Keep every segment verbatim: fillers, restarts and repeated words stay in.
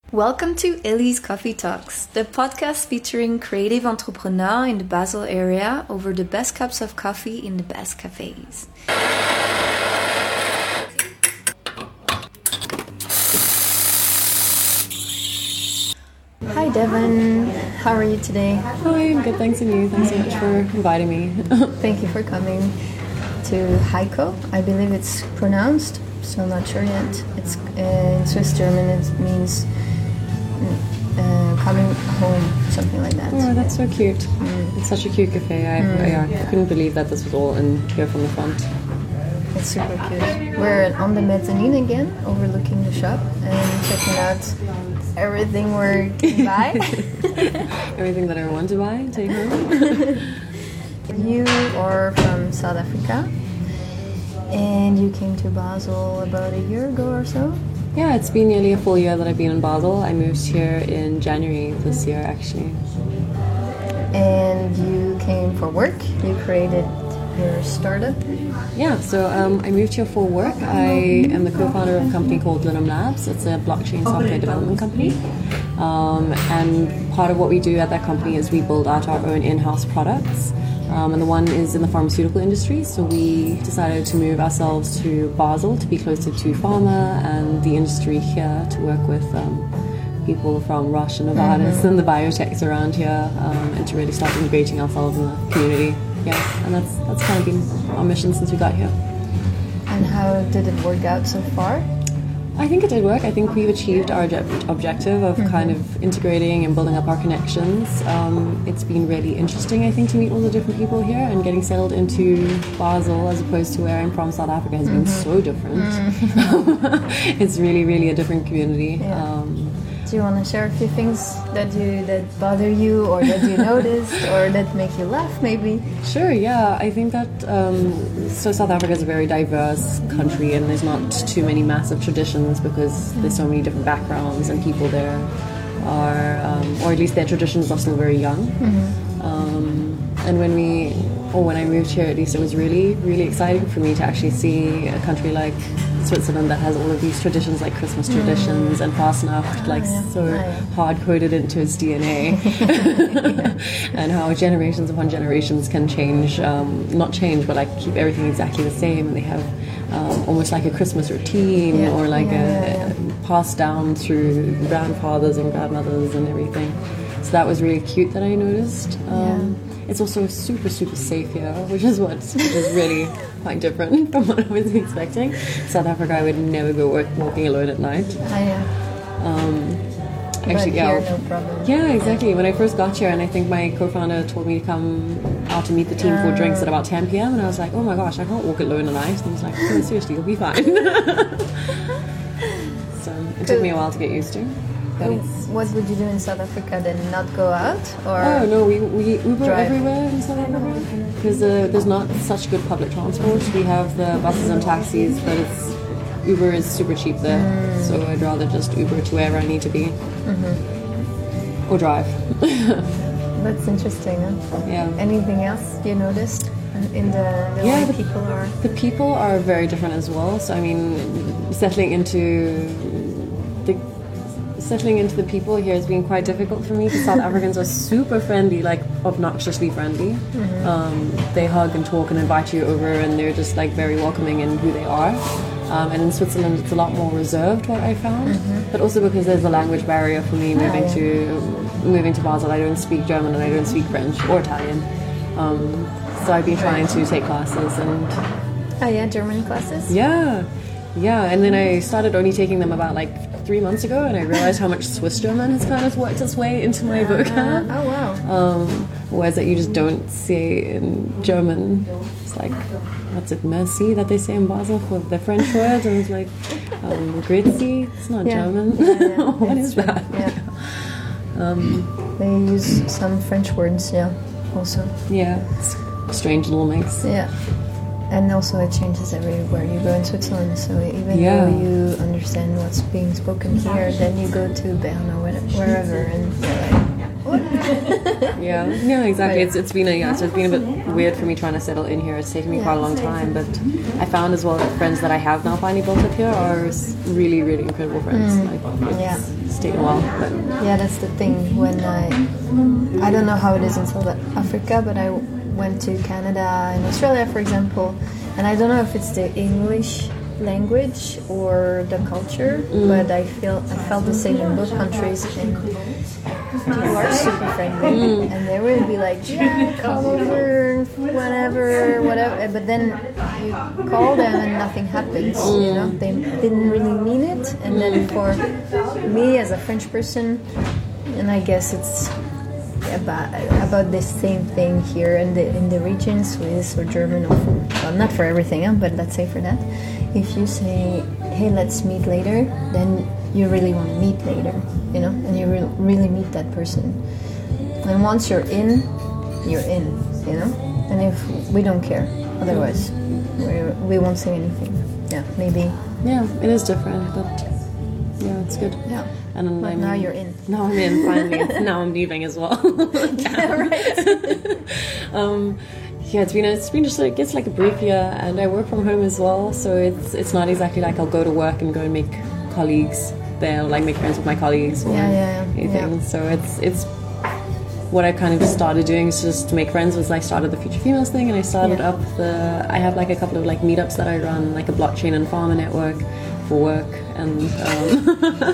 Welcome to Ellie's Coffee Talks, the podcast featuring creative entrepreneurs in the Basel area over the best cups of coffee in the best cafes. Hi Devon, how are you today? Hi, I'm good, thanks, and you? Thanks so much for inviting me. Thank you for coming to Heiko. I believe it's pronounced, so I'm not sure yet. It's uh, in Swiss German, it means uh, coming home, something like that. Oh, that's so cute. Mm. It's such a cute cafe. I, mm. I, I couldn't believe that this was all in here from the front. It's super cute. We're on the mezzanine again, overlooking the shop and checking out everything we're going buy. Everything that I want to buy, take home. You are from South Africa and you came to Basel about a year ago or so? Yeah, it's been nearly a full year that I've been in Basel. I moved here in January this year, actually. And you came for work? You created your startup? Yeah, so um, I moved here for work. I am the co-founder of a company called Linum Labs. It's a blockchain software development company. Um, and part of what we do at that company is we build out our own in-house products. Um, and the one is in the pharmaceutical industry. So we decided to move ourselves to Basel to be closer to pharma and the industry here, to work with um, people from Roche and Novartis mm-hmm. and the biotechs around here, um, and to really start integrating ourselves in the community. Yes, and that's that's kind of been our mission since we got here. And how did it work out so far? I think it did work. I think we've achieved our object- objective of mm-hmm. kind of integrating and building up our connections. Um, it's been really interesting, I think, to meet all the different people here, and getting settled into Basel as opposed to where I'm from, South Africa, has mm-hmm. been so different. Mm-hmm. It's really, really a different community. Yeah. Um, Do you want to share a few things that you that bother you, or that you noticed, or that make you laugh, maybe? Sure, yeah. I think that um, so South Africa is a very diverse country, and there's not too many massive traditions because mm-hmm. there's so many different backgrounds, and people there are, um, or at least their traditions are still very young. Mm-hmm. Um, and when we, or when I moved here, at least it was really, really exciting for me to actually see a country like Switzerland that has all of these traditions, like Christmas mm. traditions and Fastnacht, like oh, yeah. so oh, yeah. hard-coded into its D N A. yeah. And how generations upon generations can change, um, not change, but like keep everything exactly the same. And they have um, almost like a Christmas routine yeah. or like yeah, a, yeah, yeah. passed down through grandfathers and grandmothers and everything. So that was really cute that I noticed. Um, yeah. It's also super, super safe here, which is what is really quite different from what I was expecting. South Africa, I would never go work, walking alone at night. I am. Um, but actually, here, yeah. no problem. Yeah, exactly. When I first got here, and I think my co-founder told me to come out to meet the team uh, for drinks at about ten p.m. and I was like, oh my gosh, I can't walk alone at night. And he was like, oh, seriously, you'll be fine. So it took me a while to get used to. What would you do in South Africa then? Not go out? Or oh no, we, we Uber drive everywhere in South Africa because uh, there's not such good public transport. We have the buses and taxis, but it's Uber is super cheap there, mm. so I'd rather just Uber to wherever I need to be mm-hmm. or drive. That's interesting. Huh? Yeah. Anything else you noticed in the, the yeah, way the, people are? The people are very different as well. So I mean, settling into the Settling into the people here has been quite difficult for me because South Africans are super friendly, like obnoxiously friendly. Mm-hmm. Um, they hug and talk and invite you over, and they're just like very welcoming in who they are. Um, and in Switzerland, it's a lot more reserved, what I found. Mm-hmm. But also because there's a language barrier for me moving oh, yeah. to moving to Basel. I don't speak German and I don't speak French or Italian. Um, so I've been trying to take classes and. Oh yeah, German classes. Yeah, yeah, and then I started only taking them about like. Three months ago, and I realized how much Swiss German has kind of worked its way into my vocab. Uh, oh wow! Um, words that you just don't say in German. It's like, what's it, merci that they say in Basel for the French words, and it's like, um, grüezi. It's not yeah. German. Yeah, yeah. What it's is true. That? Yeah. Um, they use some French words, yeah. Also. Yeah, it's a strange little mix. Yeah. And also it changes everywhere you go in Switzerland, so even yeah. though you understand what's being spoken here, then you go to Bern or wherever and you're like, what? Yeah, yeah, exactly. Right. It's it's been a yeah, so it's been a bit weird for me trying to settle in here. It's taken me Yeah, quite a long same. time, but I found as well that friends that I have now finally built up here are s- really, really incredible friends. Like, it's, Yeah. it's taken a while, but Yeah, that's the thing. When I, I don't know how it is in South Africa, but I went to Canada and Australia, for example, and I don't know if it's the English language or the culture, but I feel I felt the same in both countries. And people are super friendly, and they would be like, "Yeah, come over, whatever, whatever." But then you call them and nothing happens. You know, they didn't really mean it. And then for me as a French person, and I guess it's about about the same thing here in the in the region, Swiss or German, or for, well, not for everything, huh, but let's say for that. If you say, "Hey, let's meet later," then you really want to meet later, you know, and you re- really meet that person. And once you're in, you're in, you know. And if we don't care, otherwise, we we won't say anything. Yeah, maybe. yeah, it is different, but yeah, it's good. Yeah. And then But I'm, now you're in. Now I'm in, finally. Now I'm leaving as well. Yeah, right. um, yeah, it's been a, it's been just like it's like a brief year, and I work from home as well, so it's it's not exactly like I'll go to work and go and make colleagues there, like make friends with my colleagues or Yeah, yeah, yeah. anything. Yeah. So it's it's what I kind of started doing is just to make friends. Was I started the Future Females thing, and I started Yeah. up the. I have like a couple of like meetups that I run, like a blockchain and farmer network for work, and um,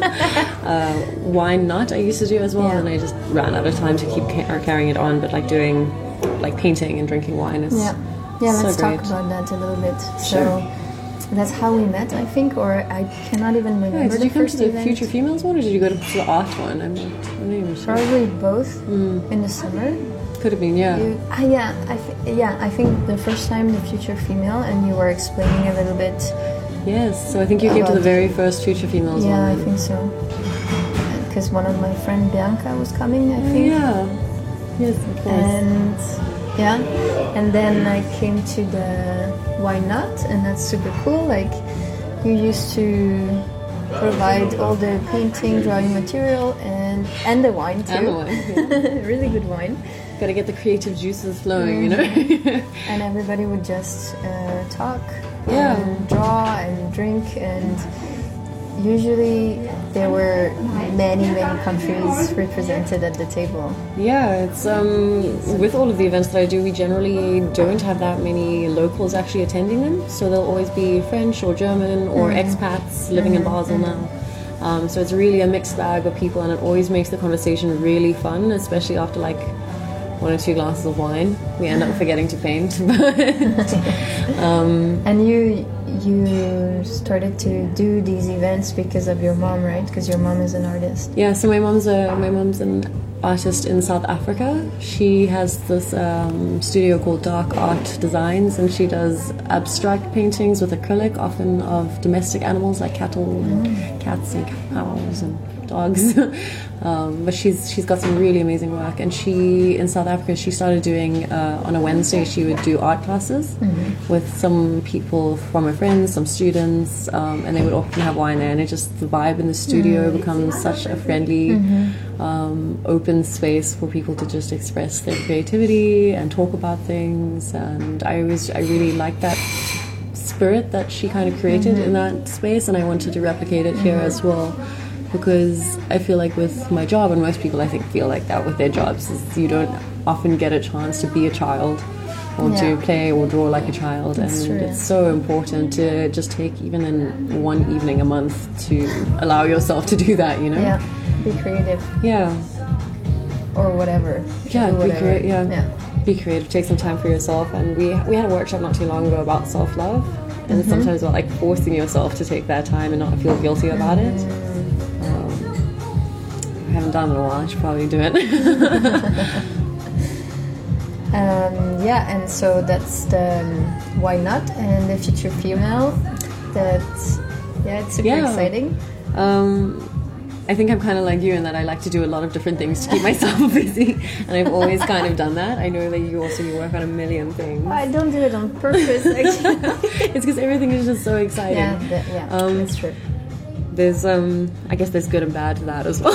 uh, why not? I used to do as well, Yeah. and I just ran out of time to keep ca- or carrying it on. But like doing like painting and drinking wine is Yeah, yeah. so Let's great. talk about that a little bit. Sure. So that's how we met, I think, or I cannot even remember Yeah, did the you come first to the event. Future Females one, or did you go to the art one? I'm not, I'm not even sure. Probably both in the summer. Could have been, yeah. You, ah, yeah, I th- yeah, I think the first time the Future Female, and you were explaining a little bit. Yes, so I think you came to the very first Future Females Yeah, one. I think so. Because one of my friend Bianca was coming, I think. Yeah. Yes, of course. And yeah, and then I came to the Why Not, and that's super cool. Like, you used to provide all the painting, drawing material, and and the wine too. And the wine, yeah. Really good wine. Gotta get the creative juices flowing, you know? And everybody would just uh, talk Yeah. and draw and drink, and usually there were many, many countries represented at the table. Yeah, it's um with all of the events that I do, we generally don't have that many locals actually attending them. So there'll always be French or German or expats living in Basel now. Um, so it's really a mixed bag of people, and it always makes the conversation really fun, especially after like one or two glasses of wine. We end up forgetting to paint. And you you started to do these events because of your mom, right? Because your mom is an artist. Yeah, so my mom's a my mom's an artist in South Africa. She has this um, studio called Dark Art Designs, and she does abstract paintings with acrylic, often of domestic animals like cattle, and cats, and cows, and dogs. um, but she's she's got some really amazing work. And she in South Africa, she started doing uh, on a Wednesday. She would do art classes with some people from her friends, some students, um, and they would often have wine there. And it just the vibe in the studio becomes such a friendly, um, open space for people to just express their creativity and talk about things. And I always I really like that spirit that she kind of created in that space, and I wanted to replicate it here as well. Because I feel like with my job, and most people I think feel like that with their jobs, is you don't often get a chance to be a child or Yeah. to play or draw like a child. That's and true. it's so important to just take even in one evening a month to allow yourself to do that, you know? Yeah, be creative Yeah. or whatever. Yeah, Do be whatever. creative. Yeah. yeah. Be creative. Take some time for yourself. And we we had a workshop not too long ago about self love, and Mm-hmm. sometimes about like forcing yourself to take that time and not feel guilty about it. Mm. Um, I haven't done it in a while. I should probably do it. Um, yeah, and so that's the um, Why Not, and the Future Female. That's yeah, it's super Yeah. exciting. um, I think I'm kind of like you in that I like to do a lot of different things to keep myself busy, and I've always kind of done that. I know that you also you work on a million things. I don't do it on purpose, actually. It's because everything is just so exciting. yeah, that, yeah, Um, that's true. there's um I guess there's good and bad to that as well.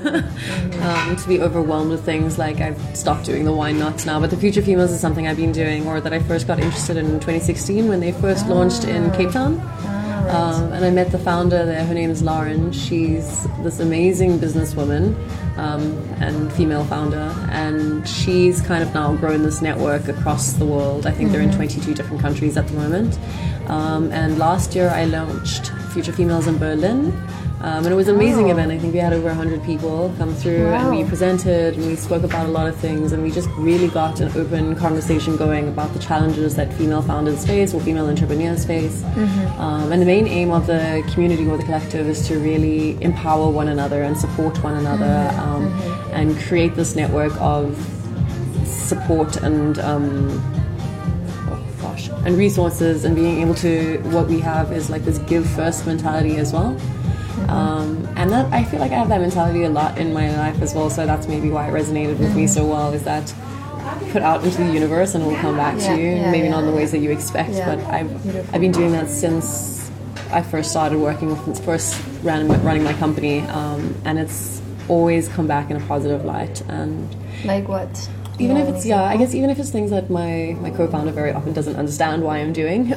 um, to be overwhelmed with things, like I've stopped doing the wine nuts now, but the Future Females is something I've been doing, or that I first got interested in in twenty sixteen when they first launched in Cape Town. Um, and I met the founder there. Her name is Lauren. She's this amazing businesswoman um, and female founder, and she's kind of now grown this network across the world. I think mm-hmm. they're in twenty-two different countries at the moment. Um, and last year I launched Future Females in Berlin. Um, and it was an amazing oh. event. I think we had over one hundred people come through, wow. and we presented and we spoke about a lot of things, and we just really got an open conversation going about the challenges that female founders face or female entrepreneurs face. Mm-hmm. Um, and the main aim of the community or the collective is to really empower one another and support one another, mm-hmm. Um, mm-hmm. and create this network of support and um, oh gosh, and resources, and being able to, what we have is like this give first mentality as well. Um, and that I feel like I have that mentality a lot in my life as well, so that's maybe why it resonated with mm-hmm. me so well, is that put out into the universe and it will come back yeah, to you, yeah, maybe yeah, not in the ways that you expect, yeah. but I've, I've been doing that since I first started working with, first ran, running my company, um, and it's always come back in a positive light. And like what? Even if it's, yeah, I guess even if it's things that my, my co-founder very often doesn't understand why I'm doing,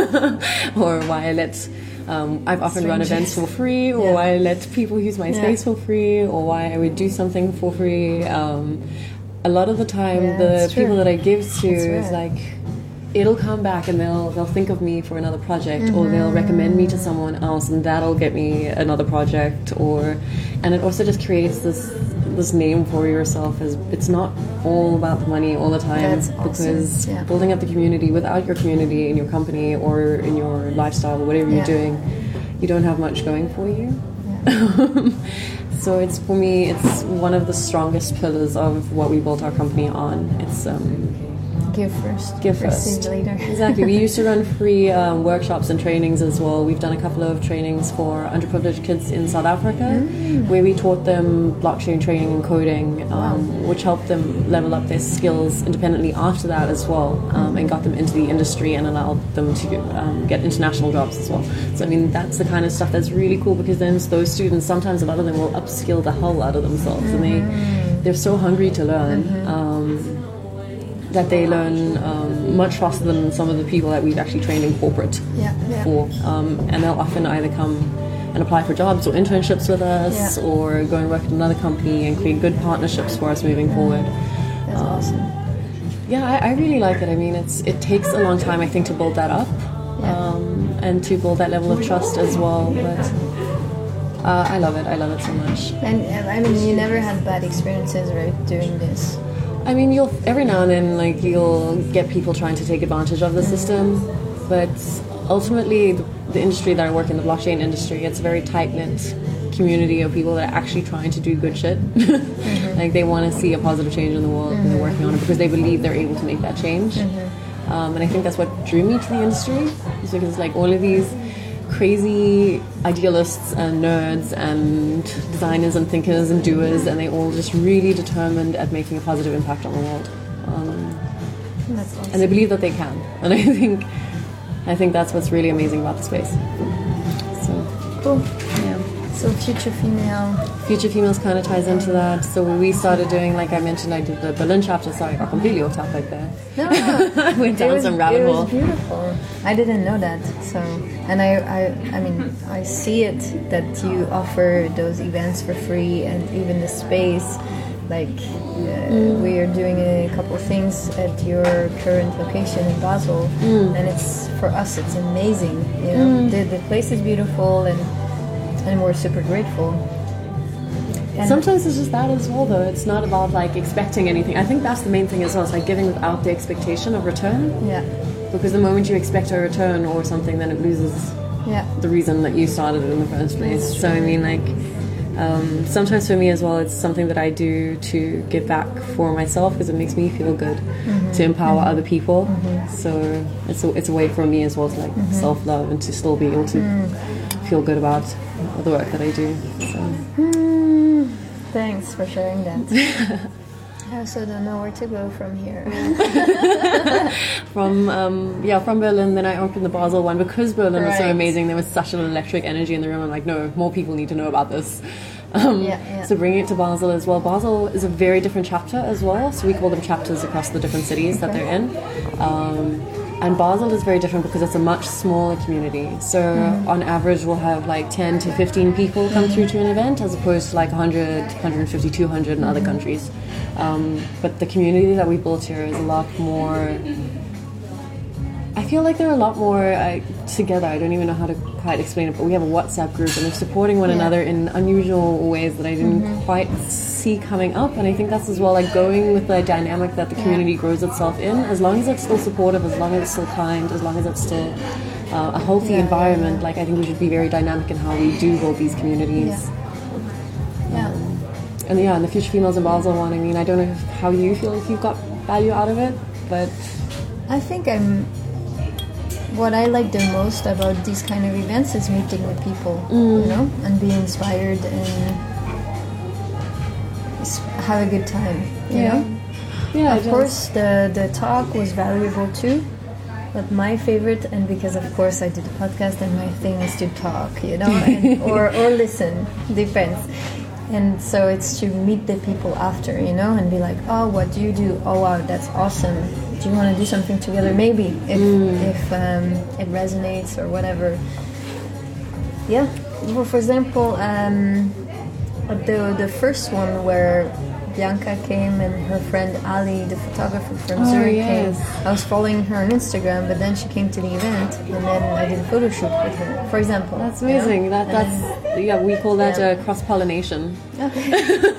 or why I let, um, I've often Strangers. run events for free, or yeah. why I let people use my yeah. space for free, or why I would do something for free. Um, a lot of the time, yeah, the people true. that I give to is like, it'll come back and they'll they'll think of me for another project, mm-hmm. or they'll recommend me to someone else, and that'll get me another project. Or, and it also just creates this this name for yourself, as it's not all about the money all the time. That's awesome. Because yeah. building up the community without your community in your company or in your lifestyle or whatever yeah. you're doing, you don't have much going for you. Yeah. So it's, for me, it's one of the strongest pillars of what we built our company on. It's um, give first, give first. Receive later. Exactly. We used to run free um, workshops and trainings as well. We've done a couple of trainings for underprivileged kids in South Africa, mm. where we taught them blockchain training and coding, um, wow. which helped them level up their skills independently after that as well, um, and got them into the industry and allowed them to um, get international jobs as well. So I mean, that's the kind of stuff that's really cool, because then those students, sometimes a lot of them will upskill the hell out of themselves, mm-hmm. and they they're so hungry to learn. Mm-hmm. Um, that they learn um, much faster than some of the people that we've actually trained in corporate yeah, yeah. for. Um, and they'll often either come and apply for jobs or internships with us, yeah. or go and work at another company and create good partnerships for us moving forward. That's um, awesome. Yeah, I, I really like it. I mean, it's it takes a long time, I think, to build that up, yeah. um, and to build that level of trust as well. But uh, I love it. I love it so much. And I mean, you never had bad experiences, right, doing this? I mean, you'll every now and then, like, you'll get people trying to take advantage of the system, but ultimately, the, the industry that I work in, the blockchain industry, it's a very tight-knit community of people that are actually trying to do good shit. Mm-hmm. Like, they want to see a positive change in the world, mm-hmm. and they're working on it because they believe they're able to make that change. Mm-hmm. Um, and I think that's what drew me to the industry, is because it's like all of these crazy idealists and nerds and designers and thinkers and doers, and they all just really determined at making a positive impact on the world. Um, that's awesome. And they believe that they can. And I think I think that's what's really amazing about the space. So cool. Yeah. So Future Female. Future Females kind of ties into that. So when we started doing, like I mentioned, I did the Berlin chapter, so I got completely off topic there. No, I went down was, some rabbit hole. It was beautiful. I didn't know that. So, and I, I, I mean, I see it that you offer those events for free, and even the space. Like uh, mm. we are doing a couple of things at your current location in Basel, mm. and it's for us. It's amazing. You know, mm. the the place is beautiful, and and we're super grateful. And sometimes it's just that as well, though. It's not about like expecting anything. I think that's the main thing as well. It's like giving without the expectation of return. Yeah. Because the moment you expect a return or something, then it loses yeah. the reason that you started it in the first place. So I mean, like, um, sometimes for me as well, it's something that I do to give back for myself, because it makes me feel good, mm-hmm. to empower mm-hmm. other people. Mm-hmm. So it's a, it's a way for me as well to like mm-hmm. self-love and to still be able to mm. feel good about the work that I do. So. Mm. Thanks for sharing that. I also don't know where to go from here. from um, yeah, from Berlin, then I opened the Basel one because Berlin was so Right. amazing. There was such an electric energy in the room. I'm like, no, more people need to know about this. Um, Yeah, yeah. So bringing it to Basel as well. Basel is a very different chapter as well. So we call them chapters across the different cities that they're in. Um, and Basel is very different because it's a much smaller community. So Mm-hmm. on average, we'll have like ten to fifteen people come through to an event as opposed to like one hundred, one hundred fifty, two hundred in Mm-hmm. other countries. Um, but the community that we built here is a lot more... I feel like they're a lot more uh, together. I don't even know how to quite explain it, but we have a WhatsApp group and they're supporting one Yeah. another in unusual ways that I didn't Mm-hmm. quite see coming up. And I think that's as well like going with the dynamic that the community grows itself in. As long as it's still supportive, as long as it's still kind, as long as it's still uh, a healthy Yeah, environment, yeah, yeah. like I think we should be very dynamic in how we do build these communities. Yeah. Yeah. And yeah, and the Future Females in Basel one, I mean, I don't know if, how you feel if you've got value out of it, but I think I'm. What I like the most about these kind of events is meeting with people, you know, and being inspired and s- have a good time. You Yeah. know, yeah, of course the the talk was valuable too. But my favorite, and because of course I did a podcast and my thing is to talk, you know, and, or or listen, depends. And so it's to meet the people after, you know, and be like, oh, what do you do? Oh, wow, that's awesome. Do you want to do something together? Maybe, if, if um, it resonates or whatever. Yeah. Well, for example, um, the the first one where Bianca came and her friend Ali, the photographer from Oh, Zurich, yes. came. I was following her on Instagram, but then she came to the event, and then I did a photo shoot with her, for example. that's you know? amazing. That And that's yeah, we call that Yeah. uh, cross pollination. Okay.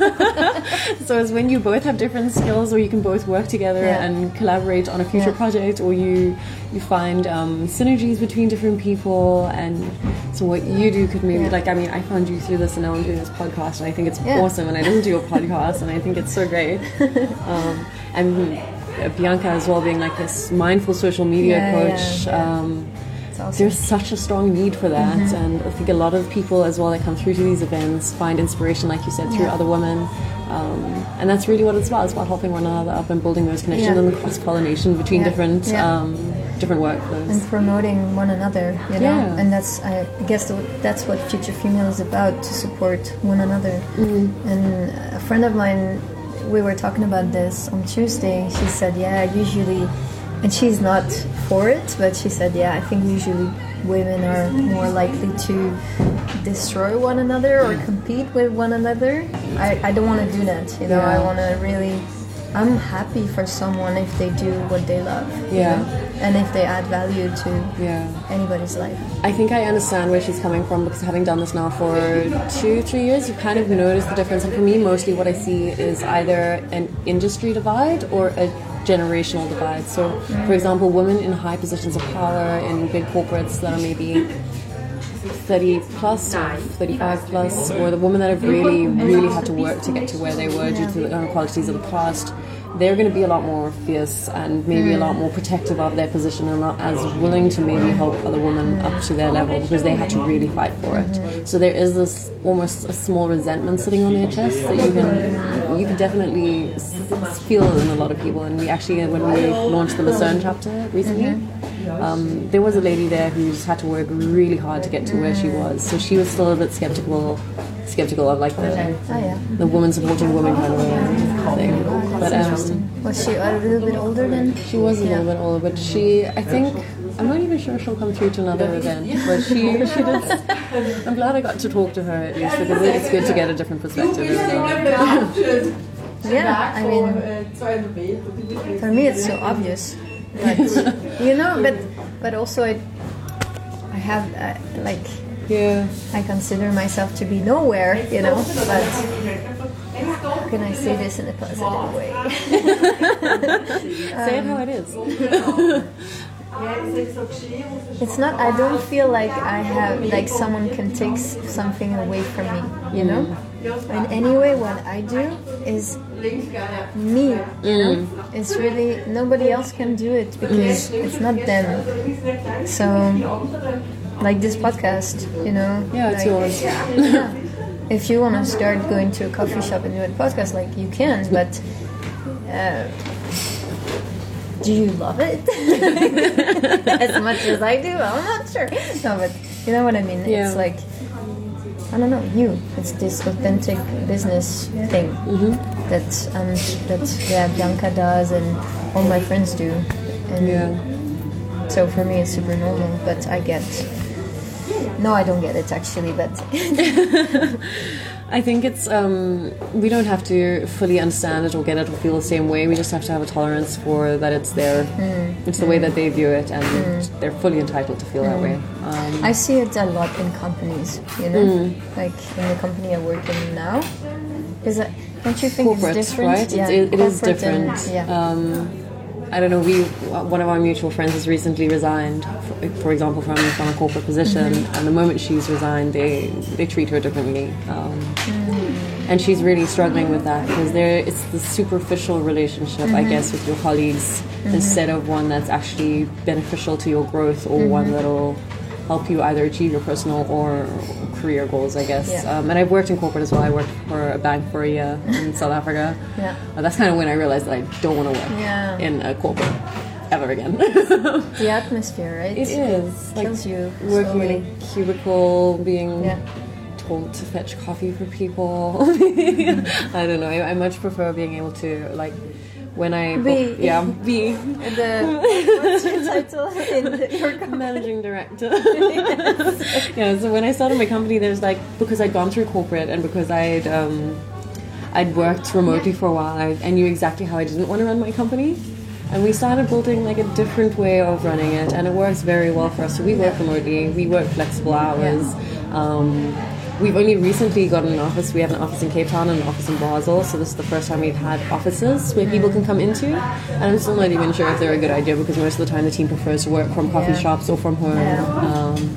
So it's when you both have different skills, or you can both work together Yeah. and collaborate on a future Yeah. project, or you you find um, synergies between different people. And so what you do could maybe Yeah. like I mean I found you through this, and now I'm doing this podcast, and I think it's Yeah. awesome. And I listen to your podcast, and I think it's so great. um, and uh, Bianca as well, being like this mindful social media Yeah, coach. yeah, yeah. Um, It's awesome. There's such a strong need for that, Mm-hmm. and I think a lot of people as well that come through to these events find inspiration, like you said, through Yeah. other women, um, and that's really what it's about. It's about helping one another up and building those connections Yeah. and the cross pollination between Yeah. different Yeah. um, different workflows. And promoting one another, you know, Yeah. and that's I guess th- that's what Future Female is about, to support one another. Mm-hmm. And a friend of mine, we were talking about this on Tuesday. She said, "Yeah, usually," and she's not for it, but she said, "Yeah, I think usually women are more likely to destroy one another or compete with one another. I, I don't want to do that, you know. Yeah. I want to really." I'm happy for someone if they do what they love, you Yeah. know, and if they add value to Yeah. anybody's life. I think I understand where she's coming from, because having done this now for two, three years, you kind of notice the difference. And for me, mostly what I see is either an industry divide or a generational divide. So, for example, women in high positions of power in big corporates that are maybe thirty plus or thirty-five plus, or the women that have really, really had to work to get to where they were due to the inequalities of the past, they're going to be a lot more fierce and maybe a lot more protective of their position, and not as willing to maybe help other women up to their level, because they had to really fight for it. So there is this almost a small resentment sitting on their chest that you can you can definitely s- feel in a lot of people. And we actually, when we launched the Lucerne chapter recently, um, there was a lady there who's had to work really hard to get to where she was. So she was still a bit skeptical, skeptical of like the Oh yeah. the woman supporting women kind of a thing. But um, Was she a little bit older then? she was a little bit older, but she, I think, I'm not even sure she'll come through to another event, but she, she did. I'm glad I got to talk to her at least, because it's good to get a different perspective as well. Yeah, I mean, for me it's so obvious, but you know, but but also I, I have uh, like Yeah. I consider myself to be nowhere, you know, but how can I say this in a positive way? Say it how it is. It's not, I don't feel like I have, like someone can take s- something away from me, you know? And anyway, what I do is me, you know? It's really, nobody else can do it because it's not them. So, like this podcast, you know? Yeah, it's like, yours. Yeah. If you want to start going to a coffee shop and do a podcast, like you can, but Uh, do you love it as much as I do? I'm not sure. No, but you know what I mean. Yeah. It's like, I don't know, you. It's this authentic business thing Mm-hmm. that um that yeah Bianca does and all my friends do. And Yeah. so for me, it's super normal. But I get. No, I don't get it actually, but I think it's um, we don't have to fully understand it or get it or feel the same way. We just have to have a tolerance for that it's there. Mm. It's the way that they view it, and Mm. they're fully entitled to feel that way. Um, I see it a lot in companies, you know, Mm. like in the company I work in now. Is it? Don't you think corporates, it's different? right? Yeah, It's, it, it is corporate different. and- yeah. Um, I don't know. We one of our mutual friends has recently resigned, for, for example, from from a corporate position, Mm-hmm. and the moment she's resigned, they they treat her differently. Um, Mm. And she's really struggling with that because there it's the superficial relationship, I guess, with your colleagues instead of one that's actually beneficial to your growth or one that'll help you either achieve your personal or career goals, I guess. Yeah. Um, and I've worked in corporate as well. I worked for a bank for a year in South Africa. Yeah. Uh, that's kind of when I realized that I don't want to work Yeah. in a corporate ever again. The atmosphere, right? It is. Like kills you working slowly. in a cubicle, being Yeah. told to fetch coffee for people. I don't know. I, I much prefer being able to, like, when I... Be. Yeah, be. The what's your title in the, your company? Managing director. Yeah, so when I started my company, there's like, because I'd gone through corporate and because I'd um, I'd worked remotely for a while, I, I knew exactly how I didn't want to run my company. And we started building like a different way of running it, and it works very well for us. So we work remotely, we work flexible hours. Um, we've only recently got an office. We have an office in Cape Town and an office in Basel. So this is the first time we've had offices where people can come into. And I'm still not even sure if they're a good idea because most of the time the team prefers to work from coffee Yeah. shops or from home. Yeah. Um,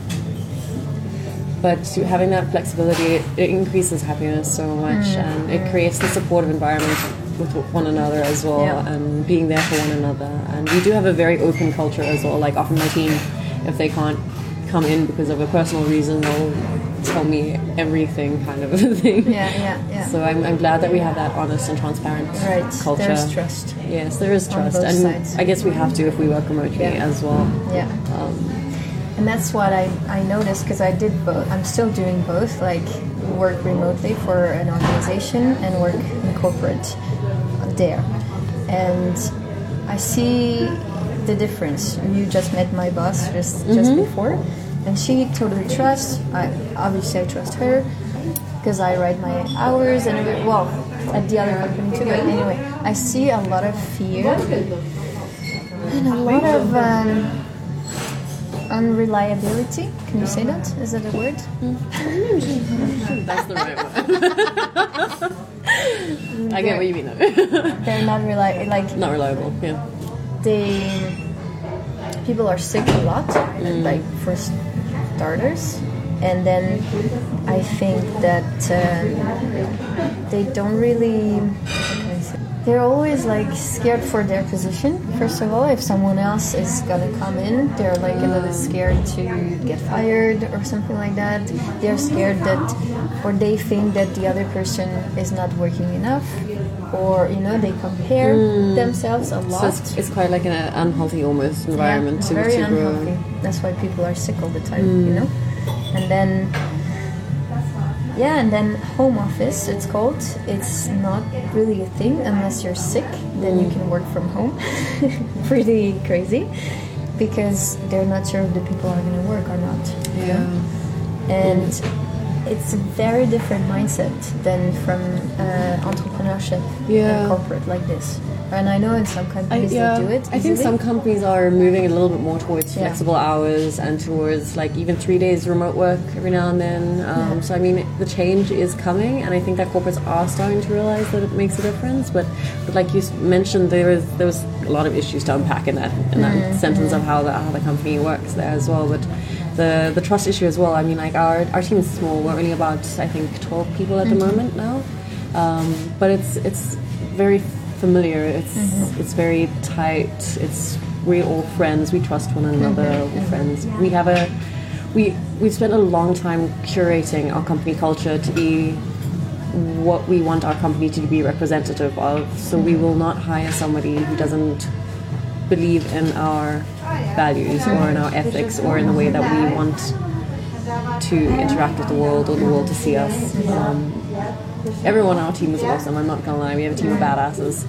but to having that flexibility, it, it increases happiness so much, and it creates the supportive environment with one another as well, Yeah. and being there for one another. And we do have a very open culture as well. Like often my team, if they can't come in because of a personal reason, they'll tell me everything, kind of a thing. Yeah, yeah, yeah. So I'm, I'm glad that we have that honest and transparent Right. culture. There's trust. Yes, there is on trust, both and sides. I guess we have to if we work remotely Yeah. as well. Yeah. Um, And that's what I, I noticed because I did both. I'm still doing both, like work remotely for an organization and work in corporate there. And I see the difference. You just met my boss just, just before, and she totally trusts. I obviously I trust her because I write my hours and every, well at the other company too. But anyway, I see a lot of fear and a lot of. Um, Unreliability. Can you say that? Is that a word? That's the right one. I get what you mean though. They're not reli- like Not reliable, yeah. they people are sick a lot, like for starters, and then I think that um, they don't really. How can I say? They're always like scared for their position. First of all, if someone else is gonna come in, they're like a little scared to get fired or something like that. They're scared that, or they think that the other person is not working enough, or you know they compare themselves a lot. So it's, it's quite like an unhealthy almost environment Yeah, to, very to grow. unhealthy. That's why people are sick all the time, you know. And then, yeah, and then home office, it's called. It's not really a thing unless you're sick. Then you can work from home. Pretty crazy, because they're not sure if the people are going to work or not. you Yeah. know? And it's a very different mindset than from uh, entrepreneurship Yeah. and corporate like this. And I know in some I, companies yeah, they do it I think easily. some companies are moving a little bit more towards Yeah. flexible hours and towards like even three days remote work every now and then. Um, Yeah. So I mean, the change is coming, and I think that corporates are starting to realize that it makes a difference. But, but like you s- mentioned, there was there was a lot of issues to unpack in that in that Mm-hmm. sentence of how the how the company works there as well. But the the trust issue as well. I mean, like our our team is small. We're only about I think twelve people at the Mm-hmm. moment now, um, but it's it's very familiar. It's Mm-hmm. it's very tight. It's we're all friends. We trust one another. Mm-hmm. We're friends. We have a we we've spent a long time curating our company culture to be what we want our company to be representative of. So we will not hire somebody who doesn't believe in our values or in our ethics or in the way that we want to interact with the world or the world to see us. Um, everyone on our team is awesome, I'm not gonna lie. We have a team of badasses.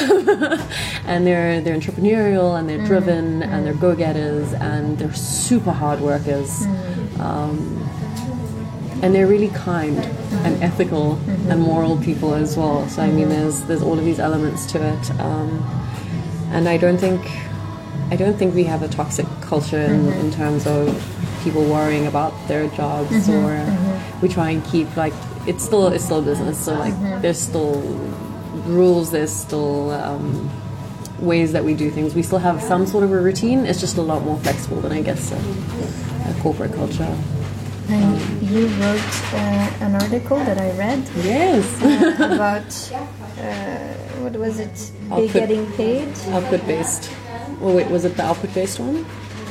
And they're they're entrepreneurial and they're driven and they're go-getters and they're super hard workers. Um, and they're really kind and ethical and moral people as well. So I mean there's there's all of these elements to it. Um, and I don't think I don't think we have a toxic culture in, in terms of people worrying about their jobs, mm-hmm, or mm-hmm. we try and keep like it's still it's still business, so like mm-hmm. there's still rules, there's still um, ways that we do things. We still have some sort of a routine. It's just a lot more flexible than I guess a, a corporate culture. And um, you wrote uh, an article that I read. Yes. uh, about uh, what was it? Output, getting paid. Output based. Oh wait, was it the output based one?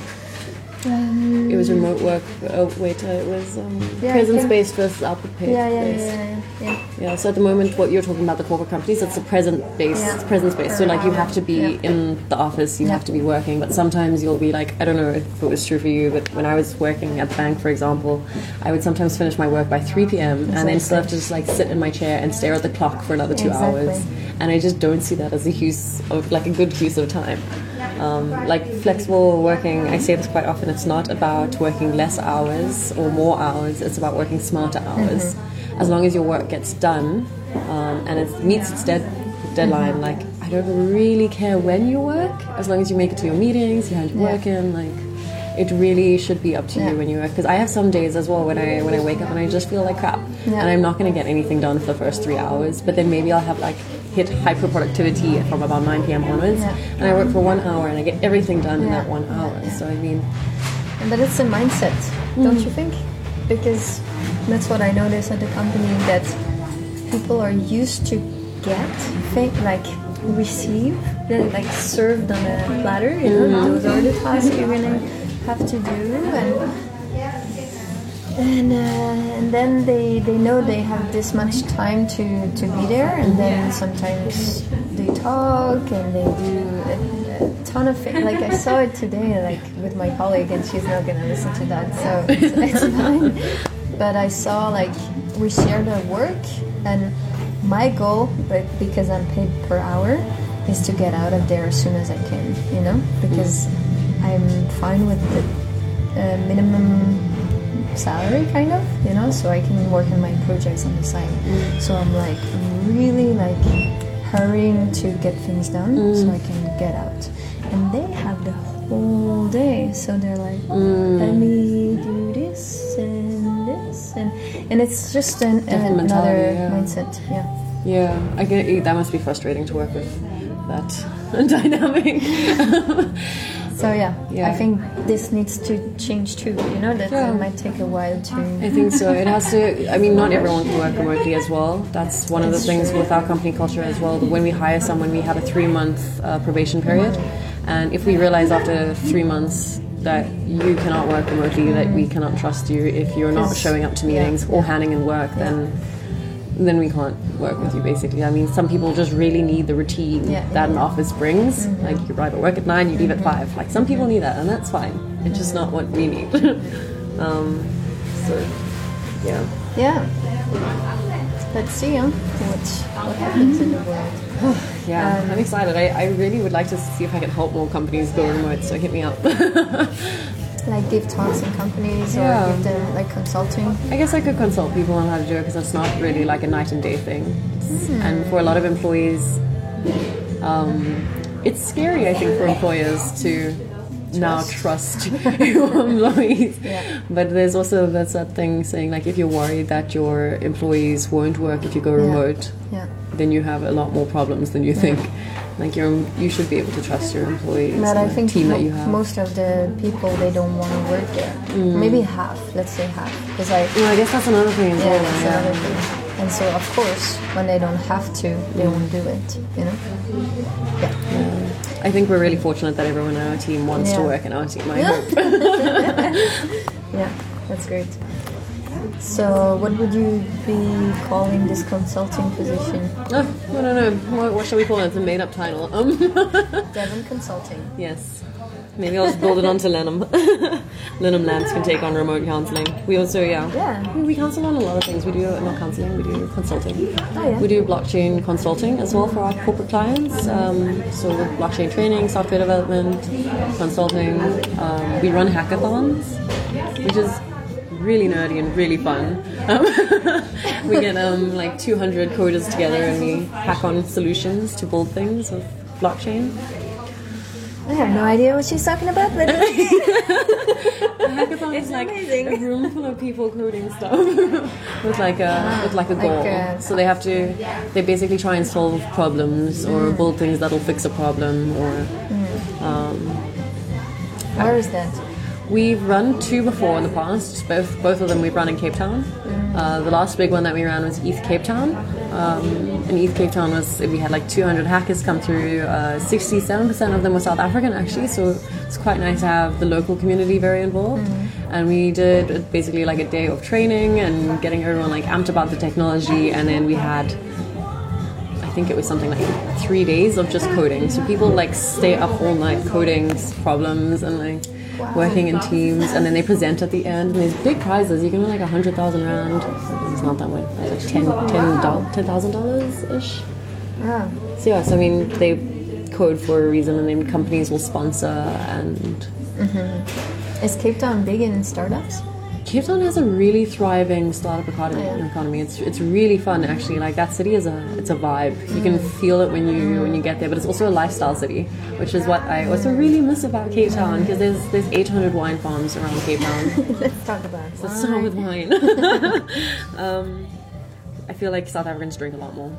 Um, it was remote work. Oh wait, uh, it was um, yeah, presence-based versus output-based. Yeah, yeah, yeah, yeah, yeah. Yeah. So at the moment, what you're talking about, the corporate companies, it's a present-based, yeah. it's presence-based. So like you have to be yeah. in the office, you yeah. have to be working. But sometimes you'll be like, I don't know if it was true for you, but when I was working at the bank, for example, I would sometimes finish my work by three p.m. exactly. and then still have to just like sit in my chair and stare at the clock for another two exactly. hours. And I just don't see that as a use of like a good use of time. Um, like flexible working, I say this quite often, it's not about working less hours or more hours, it's about working smarter hours. Mm-hmm. As long as your work gets done um, and it meets its dead, deadline, mm-hmm. like I don't really care when you work, as long as you make it to your meetings, you hand your yeah. work in, like it really should be up to yeah. you when you work. Because I have some days as well when I when I wake up and I just feel like crap, yeah. and I'm not going to get anything done for the first three hours. But then maybe I'll have like hit hyper productivity from about nine p.m. onwards, yeah. and I work for one hour and I get everything done yeah. in that one hour. Yeah. So I mean, but it's a mindset, mm. don't you think? Because that's what I notice at the company, that people are used to get think like receive, then like served on a platter. You know, mm-hmm. those are the tasks you're gonna have to do, and and, uh, and then they, they know they have this much time to, to be there, and then sometimes they talk and they do a, a ton of things. Like I saw it today, like with my colleague, and she's not gonna listen to that, so it's, it's fine. But I saw like we shared our work, and my goal, but because I'm paid per hour, is to get out of there as soon as I can. You know, because I'm fine with the uh, minimum salary, kind of, you know, so I can work on my projects on the side. Mm. So I'm like I'm really like hurrying to get things done mm. so I can get out. And they have the whole day, so they're like, mm. let me do this and this, and and it's just an, an, another yeah. mindset. Yeah. Yeah, I get that must be frustrating to work with that dynamic. So yeah, yeah, I think this needs to change too, you know, that yeah. it might take a while to... I think so. It has to, I mean, not everyone can work remotely as well. That's one of the things true. With our company culture as well. When we hire someone, we have a three-month uh, probation period. And if we realize after three months that you cannot work remotely, that we cannot trust you if you're not showing up to meetings yeah. or handing in work, yeah. then... then we can't work with you, basically. I mean, some people just really need the routine yeah, that yeah. an office brings. Mm-hmm. Like, you arrive at work at nine, you leave mm-hmm. at five. Like, some people need that, and that's fine. It's just not what we need. um, so, yeah. Yeah. Let's see, huh? What, what happens in the world. yeah, um, I'm excited. I, I really would like to see if I can help more companies go remote, so hit me up. Like give talks in companies, or yeah. give them like consulting? I guess I could consult people on how to do it, because it's not really like a night and day thing. Mm. And for a lot of employees, um, it's scary, I think, for employers to trust. now trust your employees. Yeah. But there's also that's that thing saying, like, if you're worried that your employees won't work if you go remote, yeah. Yeah. then you have a lot more problems than you yeah. think. Like you're, you should be able to trust your employees. But I think team mo- that you have. most of the people, they don't want to work there. Mm. Maybe half, let's say half, because I. Well, I guess that's another thing as yeah, well. That's yeah, another thing. And so, of course, when they don't have to, they mm. won't do it. You know. Yeah. yeah. I think we're really fortunate that everyone on our team wants yeah. to work in our team. I hope. Yeah, that's great. So, what would you be calling this consulting position? Oh, I don't know. What, what shall we call it? It's a made-up title. Um, Devon Consulting. yes. Maybe I'll just build it onto Lenham. Lenham Labs can take on remote counseling. We also, yeah. Yeah. We, we counsel on a lot of things. We do, not counseling, we do consulting. Oh, yeah. We do blockchain consulting as well for our corporate clients. Um, so with blockchain training, software development, consulting. Um, we run hackathons, which is really nerdy and really fun. Um, we get um, like two hundred coders together and we hack on solutions to build things with blockchain. I have no idea what she's talking about, but A hackathon is like amazing. a room full of people coding stuff with like a with like a goal. Like, uh, so they have to, they basically try and solve problems or Mm. build things that'll fix a problem. Or um, where is that? we've run two before in the past. Both both of them we've run in Cape Town. Uh, the last big one that we ran was E T H Cape Town. Um, and E T H Cape Town was, we had like two hundred hackers come through. Uh, sixty-seven percent of them were South African actually, so it's quite nice to have the local community very involved. And we did basically like a day of training and getting everyone like amped about the technology, and then we had, I think it was something like three days of just coding. So people like stay up all night coding problems and like working in teams, and then they present at the end, and there's big prizes. You can win like a hundred thousand rand. It's not that much. It's like ten, ten, ten thousand dollars ish. Ah, So yeah, so I mean, they code for a reason, and then companies will sponsor. And is Cape Town big in startups? Cape Town has a really thriving startup economy. Yeah. Economy. It's it's really fun actually. Like that city is a it's a vibe. You can feel it when you when you get there. But it's also a lifestyle city, which is what I also really miss about Cape Town, because there's there's eight hundred wine farms around Cape Town. Let's talk about it. Let's start with wine. um, I feel like South Africans drink a lot more.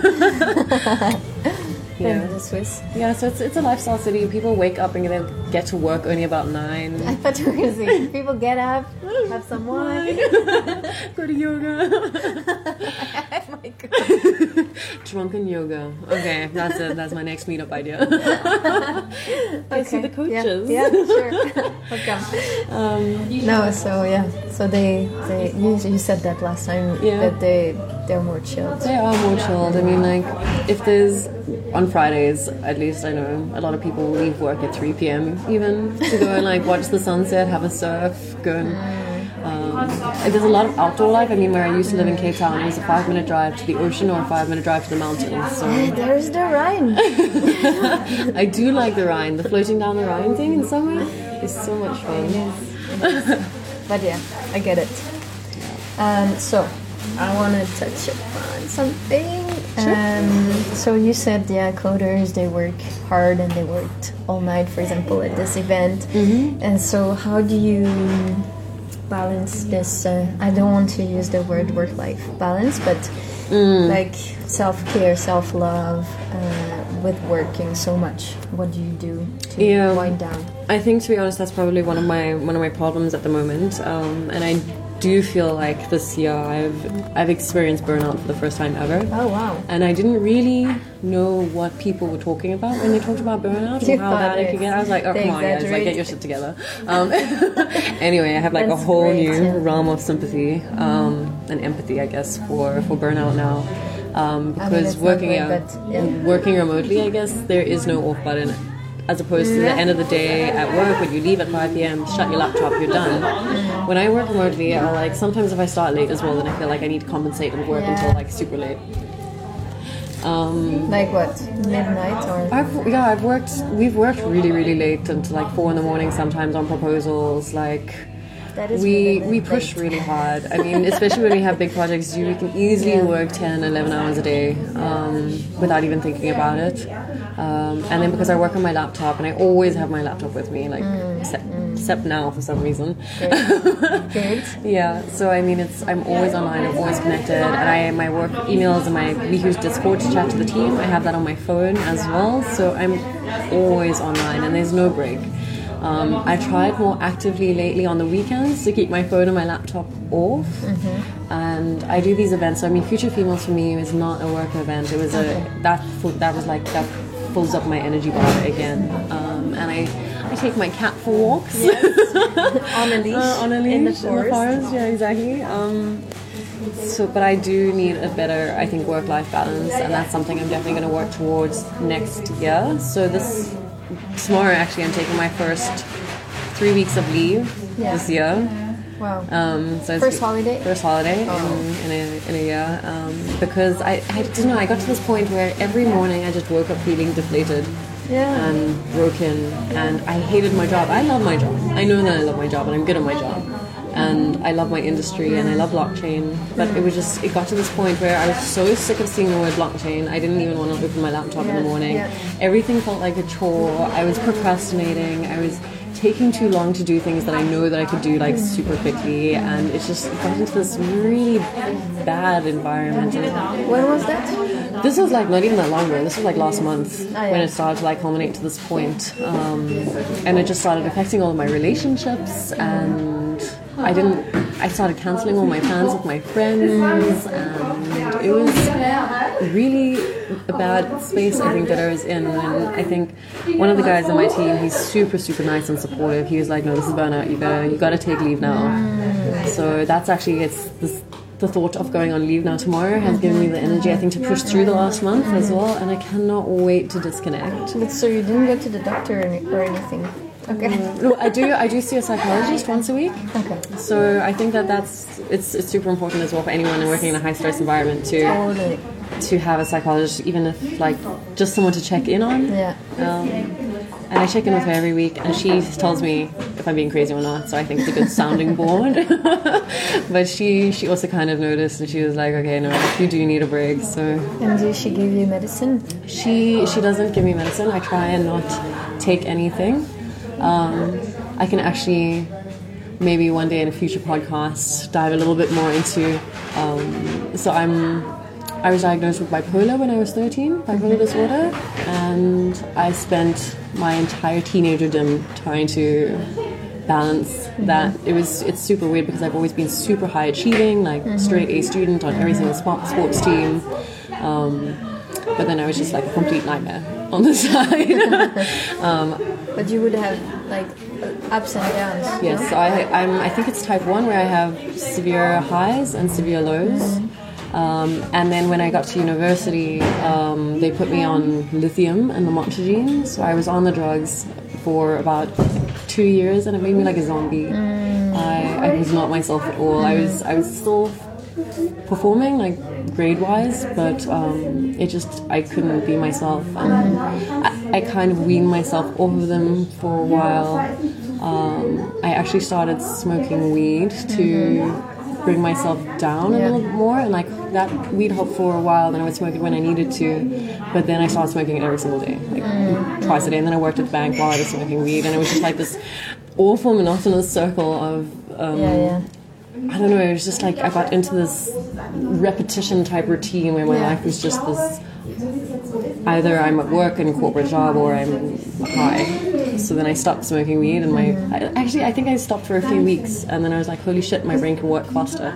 Than yeah. the Swiss. Yeah, so it's it's a lifestyle city. People wake up and they get to work only about nine. I thought you were going to say, people get up, have some wine. Go to yoga. Oh my God. Drunken yoga. Okay, that's it. That's my next meetup idea. Okay, so the coaches. Yeah, yeah sure. Welcome. Um, No, so yeah, so they, they you, you said that last time, Yeah. that they, they're more chilled. They are more chilled. I mean, like, if there's, on Fridays, at least I know, a lot of people leave work at three p.m. even to go and, like, watch the sunset, have a surf, go and... Um, and there's a lot of outdoor life. I mean, where I used to live in Cape Town, it was a five-minute drive to the ocean or a five-minute drive to the mountains. So There's the Rhine. I do like the Rhine. The floating down the Rhine thing in summer is so much fun. But yeah, I get it. Um, so, I want to touch upon something. Um, so you said, yeah, coders, they work hard and they worked all night, for example, at this event. Mm-hmm. And so how do you balance this? Uh, I don't want to use the word work-life balance, but Mm. like self-care, self-love uh, with working so much. What do you do to Yeah. wind down? I think, to be honest, that's probably one of my one of my problems at the moment. Um, and I do feel like this year I've I've experienced burnout for the first time ever. Oh, wow. And I didn't really know what people were talking about when they talked about burnout You and how thought bad it could get. I was like, oh, they come on, guys, like, exaggerate. get your shit together. Um, anyway, I have like That's a whole great, new yeah. realm of sympathy um, and empathy, I guess, for, for burnout now. Um, because it's not working great, out, but, yeah. working remotely, I guess, there is no off button. As opposed to the end of the day at work, when you leave at five p.m., shut your laptop, you're done. When I work remotely, I like sometimes if I start late as well, then I feel like I need to compensate and work Yeah. until like super late. Um, Like what? Midnight or? I've yeah, I've worked. We've worked really, really late until like four in the morning sometimes on proposals. Like That is we really we late. push really hard. I mean, especially when we have big projects, you we can easily Yeah. work ten, eleven hours a day um, without even thinking about it. Um, and then because I work on my laptop, and I always have my laptop with me, like except, except now for some reason. Good. Yeah, so I mean, it's I'm always online, I'm always connected, and I my work emails and my we use Discord to chat to the team. I have that on my phone as well, so I'm always online, and there's no break. Um, I tried more actively lately on the weekends to keep my phone and my laptop off, and I do these events. So I mean, Future Females for me is not a work event. It was a that fu- that was like that fills up my energy bar again, um, and I. I take my cat for walks. Yes. On a leash. Uh, on a leash in the forest. In the forest. Yeah, exactly. Um, so, but I do need a better, I think, work-life balance, and that's something I'm definitely going to work towards next year. So this tomorrow, actually, I'm taking my first three weeks of leave Yeah. this year. Wow. Um, so it's First holiday? First holiday Oh. in, in, a, in a year. Um, because I, I don't know, I got to this point where every morning I just woke up feeling deflated Yeah. and broken, and I hated my job. I love my job. I know that I love my job, and I'm good at my job. And I love my industry, and I love blockchain. But it was just, it got to this point where I was so sick of seeing the word blockchain, I didn't even want to open my laptop Yeah. in the morning. Yeah. Everything felt like a chore. I was procrastinating. I was taking too long to do things that I know that I could do like super quickly, and it's just it got into this really bad environment. And When was that? this was like not even that long ago. This was like last month Oh, yeah. when it started to like culminate to this point, um, and it just started affecting all of my relationships, and I didn't. I started cancelling all my plans with my friends, and it was really a bad space, I think, that I was in. And I think one of the guys on my team, he's super, super nice and supportive. He was like, "No, this is burnout. You gotta, you gotta take leave now." So that's actually it's this. The thought of going on leave now tomorrow has given me the energy, I think, to push through the last month as well, and I cannot wait to disconnect. But so you didn't go to the doctor or any- or anything? Okay. No, I do. I do see a psychologist once a week. Okay. So I think that that's it's, it's super important as well for anyone working in a high stress environment to Totally. to have a psychologist, even if like just someone to check in on. Yeah. Um, and I check in with her every week, and she tells me if I'm being crazy or not. So I think it's a good sounding board. But she she also kind of noticed, and she was like, "Okay, no, you do need a break." So And did she give you medicine? she she doesn't give me medicine. I try and not take anything. Um, I can actually maybe one day in a future podcast dive a little bit more into. Um, so I'm. I was diagnosed with bipolar when I was thirteen, bipolar disorder, and I spent my entire teenagerdom trying to balance that. It was it's super weird because I've always been super high achieving, like straight A student on every single sport, sports team, um, but then I was just like a complete nightmare on the side. um, But you would have like ups and downs. yes, no? so I I'm, I think it's type one where I have severe highs and severe lows. Um, and then when I got to university, um, they put me on lithium and lamotrigine. So I was on the drugs for about two years, and it made me like a zombie. I, I was not myself at all. I was I was still performing like grade wise, but um, it just I couldn't be myself, and I, I kind of weaned myself off of them for a while. Um, I actually started smoking weed to bring myself down a Yeah. little bit more, and like that weed helped for a while. Then I would smoke it when I needed to, but then I started smoking it every single day, like twice a day. And then I worked at the bank while I was smoking weed, and it was just like this awful monotonous circle of um, Yeah, yeah. I don't know, it was just like I got into this repetition type routine where my Yeah. life was just this, either I'm at work in a corporate job or I'm high. So then I stopped smoking weed, and my I, actually I think I stopped for a few weeks, and then I was like, holy shit, my brain can work faster.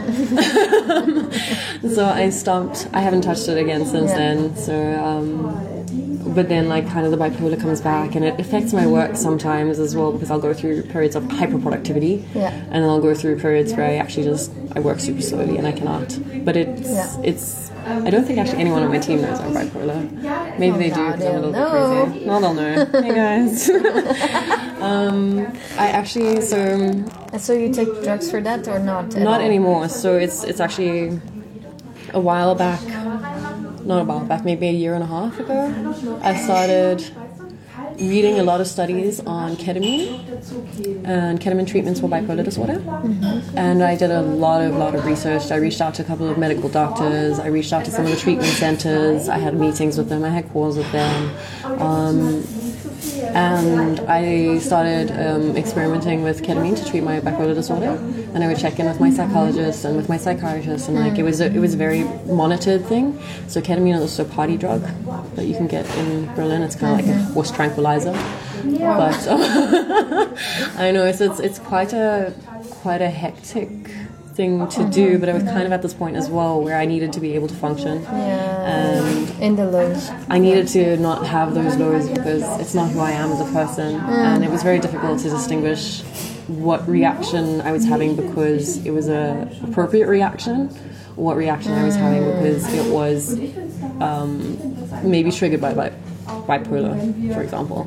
So I stopped. I haven't touched it again since Yeah. then. So um, but then like kind of the bipolar comes back, and it affects my work sometimes as well, because I'll go through periods of hyperproductivity, Yeah. and then I'll go through periods where I actually just I work super slowly and I cannot. But it's Yeah. it's I don't think actually anyone on my team knows I'm bipolar. Maybe they do now because I'm a little they'll bit know. crazy. No, they'll know. Hey guys. um, I actually so And so you take drugs for that or not? at not all? anymore. So it's it's actually a while back. Not a while back, maybe a year and a half ago. I started reading a lot of studies on ketamine and ketamine treatments for bipolar disorder. Mm-hmm. And I did a lot of lot of research. I reached out to a couple of medical doctors. I reached out to some of the treatment centers. I had meetings with them. I had calls with them. Um, and I started um, experimenting with ketamine to treat my bipolar disorder. And I would check in with my psychologist and with my psychiatrist, and like it was a, it was a very monitored thing. So ketamine is also a party drug that you can get in Berlin. It's kind of like a horse tranquilizer. But um, I know it's, it's it's quite a quite a hectic thing to do. But I was kind of at this point as well where I needed to be able to function. Yeah. And In the lows. I needed to not have those lows because it's not who I am as a person, mm. and it was very difficult to distinguish what reaction I was having because it was a appropriate reaction, or what reaction I was having because it was um, maybe triggered by, by bipolar, for example.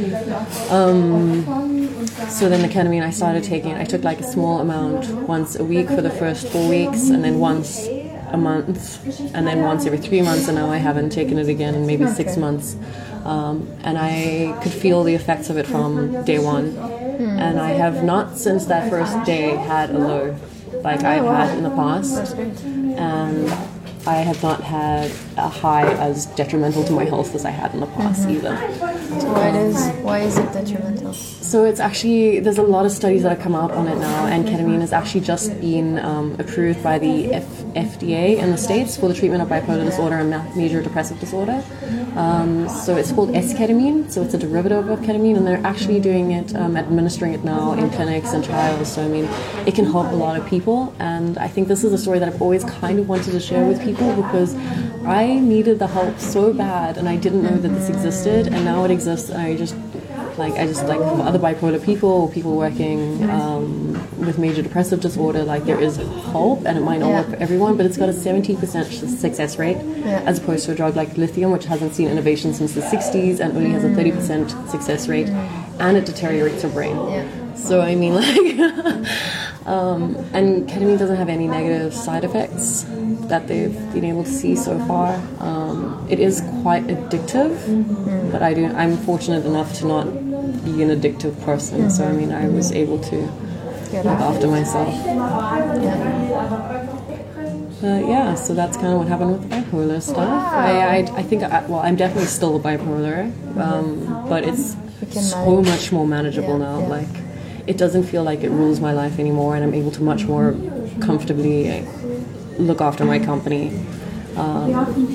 Um, so then the ketamine I started taking, I took like a small amount once a week for the first four weeks, and then once a month, and then once every three months, and now I haven't taken it again in maybe okay. six months. Um, and I could feel the effects of it from day one. Mm. And I have not since that first day had a low like oh, I've wow. had in the past. And I have not had a high as detrimental to my health as I had in the past mm-hmm. either. So why, is, why is it detrimental? So it's actually, there's a lot of studies that have come out on it now, and ketamine has actually just been um, approved by the F- FDA in the States for the treatment of bipolar disorder and major depressive disorder. Um, so it's called S-ketamine, so it's a derivative of ketamine, and they're actually doing it, um, administering it now in clinics and trials. So I mean, it can help a lot of people, and I think this is a story that I've always kind of wanted to share with people because I needed the help so bad, and I didn't know that this existed, and now it exists, and I just Like I just like from other bipolar people or people working um, with major depressive disorder, like there is hope, and it might not yeah. work for everyone, but it's got a seventy percent success rate yeah. as opposed to a drug like lithium, which hasn't seen innovation since the sixties and only has a thirty percent success rate, and it deteriorates your brain. Yeah. So I mean, like, um, and ketamine doesn't have any negative side effects that they've been able to see so far. Um, it is quite addictive, mm-hmm. but I do. I'm fortunate enough to not be an addictive person, mm-hmm. so I mean, I was able to Get look after myself. Yeah. But yeah, so that's kind of what happened with the bipolar stuff. Wow. I, I, I think, I, well, I'm definitely still bipolar, um, but it's so much more manageable yeah, now. Yeah. Like, it doesn't feel like it rules my life anymore, and I'm able to much more comfortably look after my company. Um,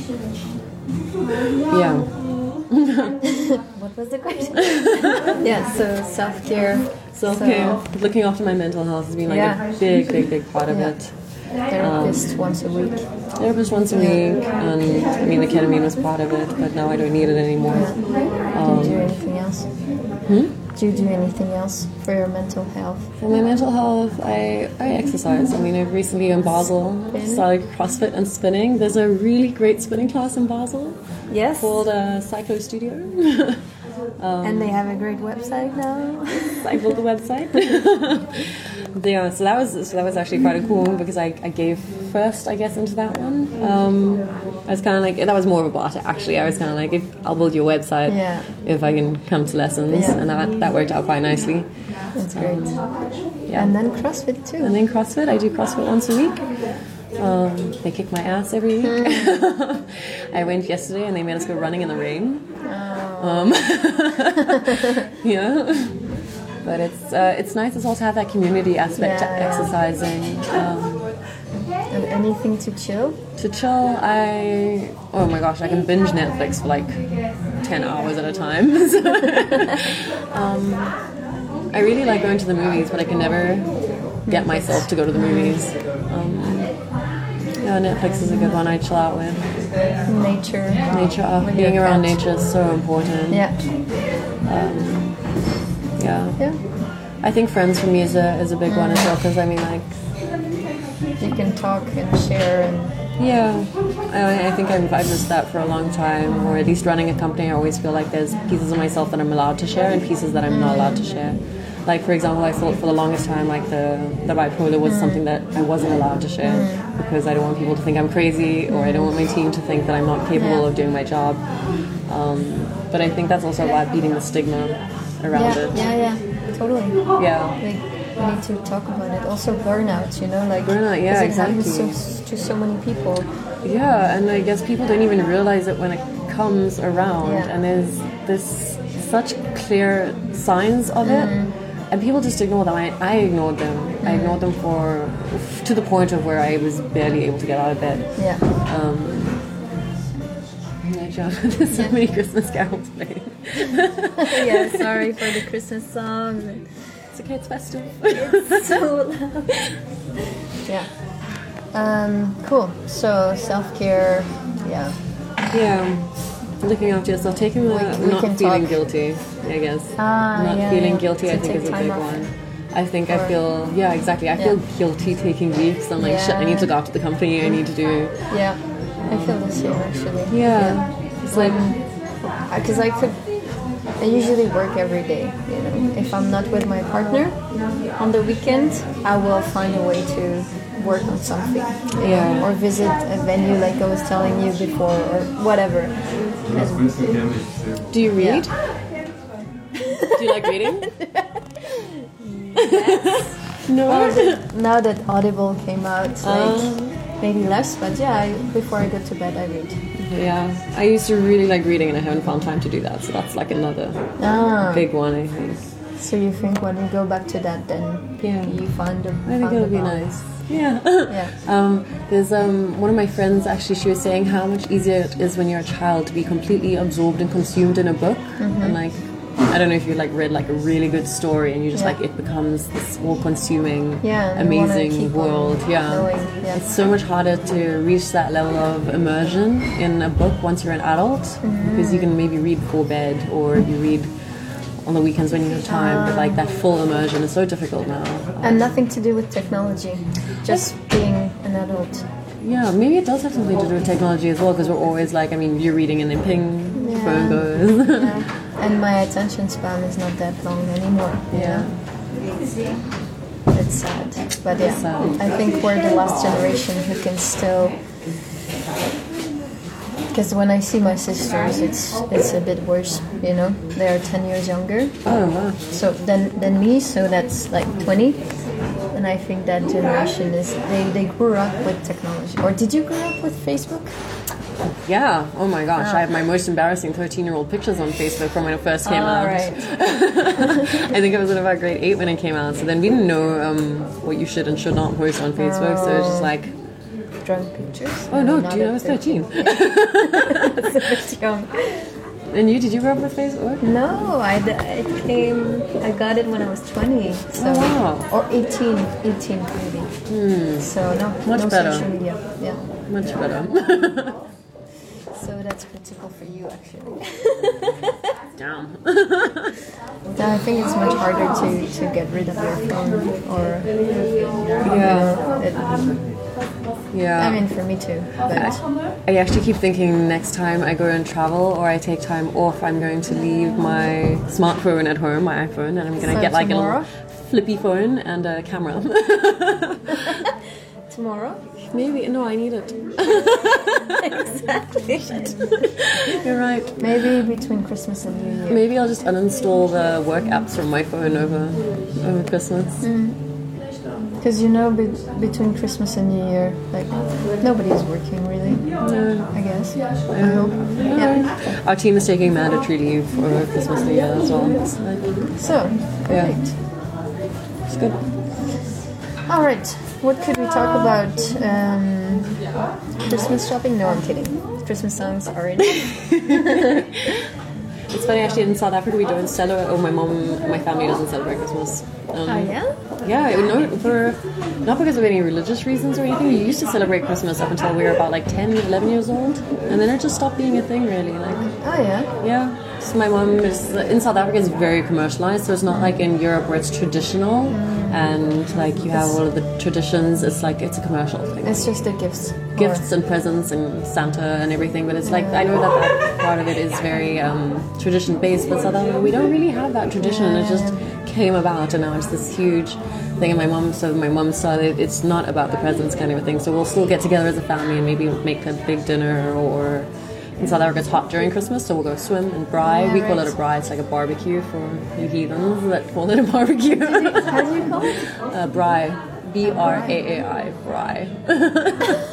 yeah. What was the question? Yeah, so self-care. Self-care. So, looking after my mental health has been like yeah. a big, big, big part of yeah. it. Therapist um, once a week. Therapist once a week, and I mean the ketamine was part of it, but now I don't need it anymore. Um, do you do anything else? Hmm? Do you do anything else for your mental health? For my mental health, I, I exercise. I mean, I've recently in Basel Spin. started CrossFit and spinning. There's a really great spinning class in Basel. Yes. Called uh, Cyclo Studio. Um, and they have a great website now. I built the website. Yeah, so that was so that was actually quite a cool one because I, I gave first, I guess, into that one. Um, I was kind of like, that was more of a barter actually. I was kind of like, if I'll build your website yeah. if I can come to lessons, yeah. and that that worked out quite nicely. That's great. Um, yeah. And then CrossFit too. And then CrossFit, I do CrossFit once a week. Um, they kick my ass every week. Mm. I went yesterday and they made us go running in the rain. Oh. Um, yeah, but it's uh, it's nice as well to have that community aspect yeah, to yeah. exercising. Um, and anything to chill? To chill, I oh my gosh, I can binge Netflix for like ten hours at a time. So, um, I really like going to the movies, but I can never get myself to go to the movies. Um, Yeah, Netflix is a good one I chill out with. Nature. Nature. Oh, being around nature is so important. Yeah. Um, yeah. Yeah. I think friends for me is a is a big mm. one as well because I mean like you can talk and share and yeah. I, I think I've, I've missed that for a long time, or at least running a company. I always feel like there's pieces of myself that I'm allowed to share and pieces that I'm not allowed to share. Like, for example, I thought for the longest time, like, the, the bipolar was mm. something that I wasn't allowed to share mm. because I don't want people to think I'm crazy, or I don't want my team to think that I'm not capable yeah. of doing my job. Um, but I think that's also about beating the stigma around yeah, it. Yeah, yeah, totally. Yeah. Like, we need to talk about it. Also burnout, you know? like Burnout, yeah, it exactly. happens to, to so many people. Yeah, and I guess people don't even realize it when it comes around. Yeah. And there's this such clear signs of it. Mm. And people just ignore them. I, I ignored them. Mm. I ignored them for to the point of where I was barely able to get out of bed. Yeah. Um, there's so many Christmas carols playing. Yeah, sorry for the Christmas songs. It's okay, it's festive. It's so loud. Yeah. Um, cool. So self-care, yeah. Yeah. Looking after yourself, taking the We- we not can feeling talk. guilty, I guess. Ah, not yeah, feeling yeah. guilty, To I think, take is a time big off. one. I think I Or- feel, yeah, exactly. I feel Yeah. guilty taking leaves. I'm like, shit, I need to go Yeah. out to the company. I need to do. Yeah, I feel the same actually. Yeah. It's like, Because I could, I usually work every day. You know, if I'm not with my partner on the weekend, I will find a way to work on something. you Yeah. know, or visit a venue like I was telling you before, or whatever. And, do you read? Yeah. Do you like reading? No. now, that, now that Audible came out, like Um. maybe less, but yeah, I, before I go to bed, I read. Yeah. I used to really like reading and I haven't found time to do that. So that's like another Ah, big one, I think. so you think when you go back to that, then Yeah. you find a I think find it'll a be balance. nice. Yeah. Yeah. um, there's um, one of my friends actually, she was saying how much easier it is when you're a child to be completely absorbed and consumed in a book. Mm-hmm. And like, I don't know if you like read like a really good story and you just Yeah. like, it becomes this all consuming, Yeah, and you wanna amazing keep on world. Yeah. knowing, yeah. It's so much harder to reach that level of immersion in a book once you're an adult Mm-hmm. because you can maybe read before bed or you read on the weekends when you have time, but like that full immersion is so difficult now. And nothing to do with technology, just being an adult. Yeah, maybe it does have something to do with technology as well, because we're always like, I mean, you're reading and then ping, Yeah. phone goes. Yeah. And my attention span is not that long anymore. you Yeah. know? It's sad. But yeah, sad. I think we're the last generation who can still. Because when I see my sisters, it's it's a bit worse, you know. They are ten years younger, Oh, wow. so than than me. So that's like twenty, and I think that generation is they they grew up with technology. Or did you grow up with Facebook? Yeah, oh my gosh, Ah. I have my most embarrassing thirteen-year-old pictures on Facebook from when it first came All out. right. I think I was in about grade eight when it came out, so then we didn't know um, what you should and should not post on Facebook, so it's just like, Drunk pictures. oh no, Not dude, I at was thirteen. It's a bit young. And you, did you grow up with Facebook? No, I, d- I came, I got it when I was twenty. So, Oh, wow. or eighteen, eighteen maybe. So no, Much no better. social media. Yeah. Much better. So that's critical for you actually. Damn. I think it's much harder to, to get rid of your phone or Yeah. it, Yeah. I mean for me too. But I actually keep thinking next time I go and travel or I take time off, I'm going to leave my smartphone at home, my iPhone, and I'm going to So get like tomorrow? a little flippy phone and a camera. tomorrow? Maybe, no, I need it. Exactly. You're right. Maybe between Christmas and New Year. Maybe I'll just uninstall the work apps from my phone over over Christmas. Because you know, be- between Christmas and New Year, like nobody's working really. I guess. I hope. Yeah. Our team is taking mandatory leave for Christmas New Year as well. It's, like, So, Yeah. great. it's good. All right. What could we talk about? Um, Christmas shopping? No, I'm kidding. Christmas songs are in. It's funny actually in South Africa we don't celebrate. Oh, my mom, my family doesn't celebrate Christmas. Um, Oh yeah. Yeah, no, for not because of any religious reasons or anything. We used to celebrate Christmas up until we were about like ten, eleven years old, and then it just stopped being a thing really. Like, Oh yeah. yeah. So my mom is in South Africa is very commercialized, so it's not like in Europe where it's traditional and like you have all of the traditions. It's like it's a commercial thing. It's just the gifts. Gifts and presents and Santa and everything, but it's like I know that that part of it is very um, tradition based, but South Africa we don't really have that tradition. It just came about, and now it's this huge thing. And my mom, so my mom started. It's not about the presents kind of a thing. So we'll still get together as a family and maybe make a big dinner. Or in South Africa, it's hot during Christmas, so we'll go swim and braai. Yeah, we call right. it a braai. It's like a barbecue for you heathens that call it a barbecue. How do you call it? uh, braai, B R A A I, braai.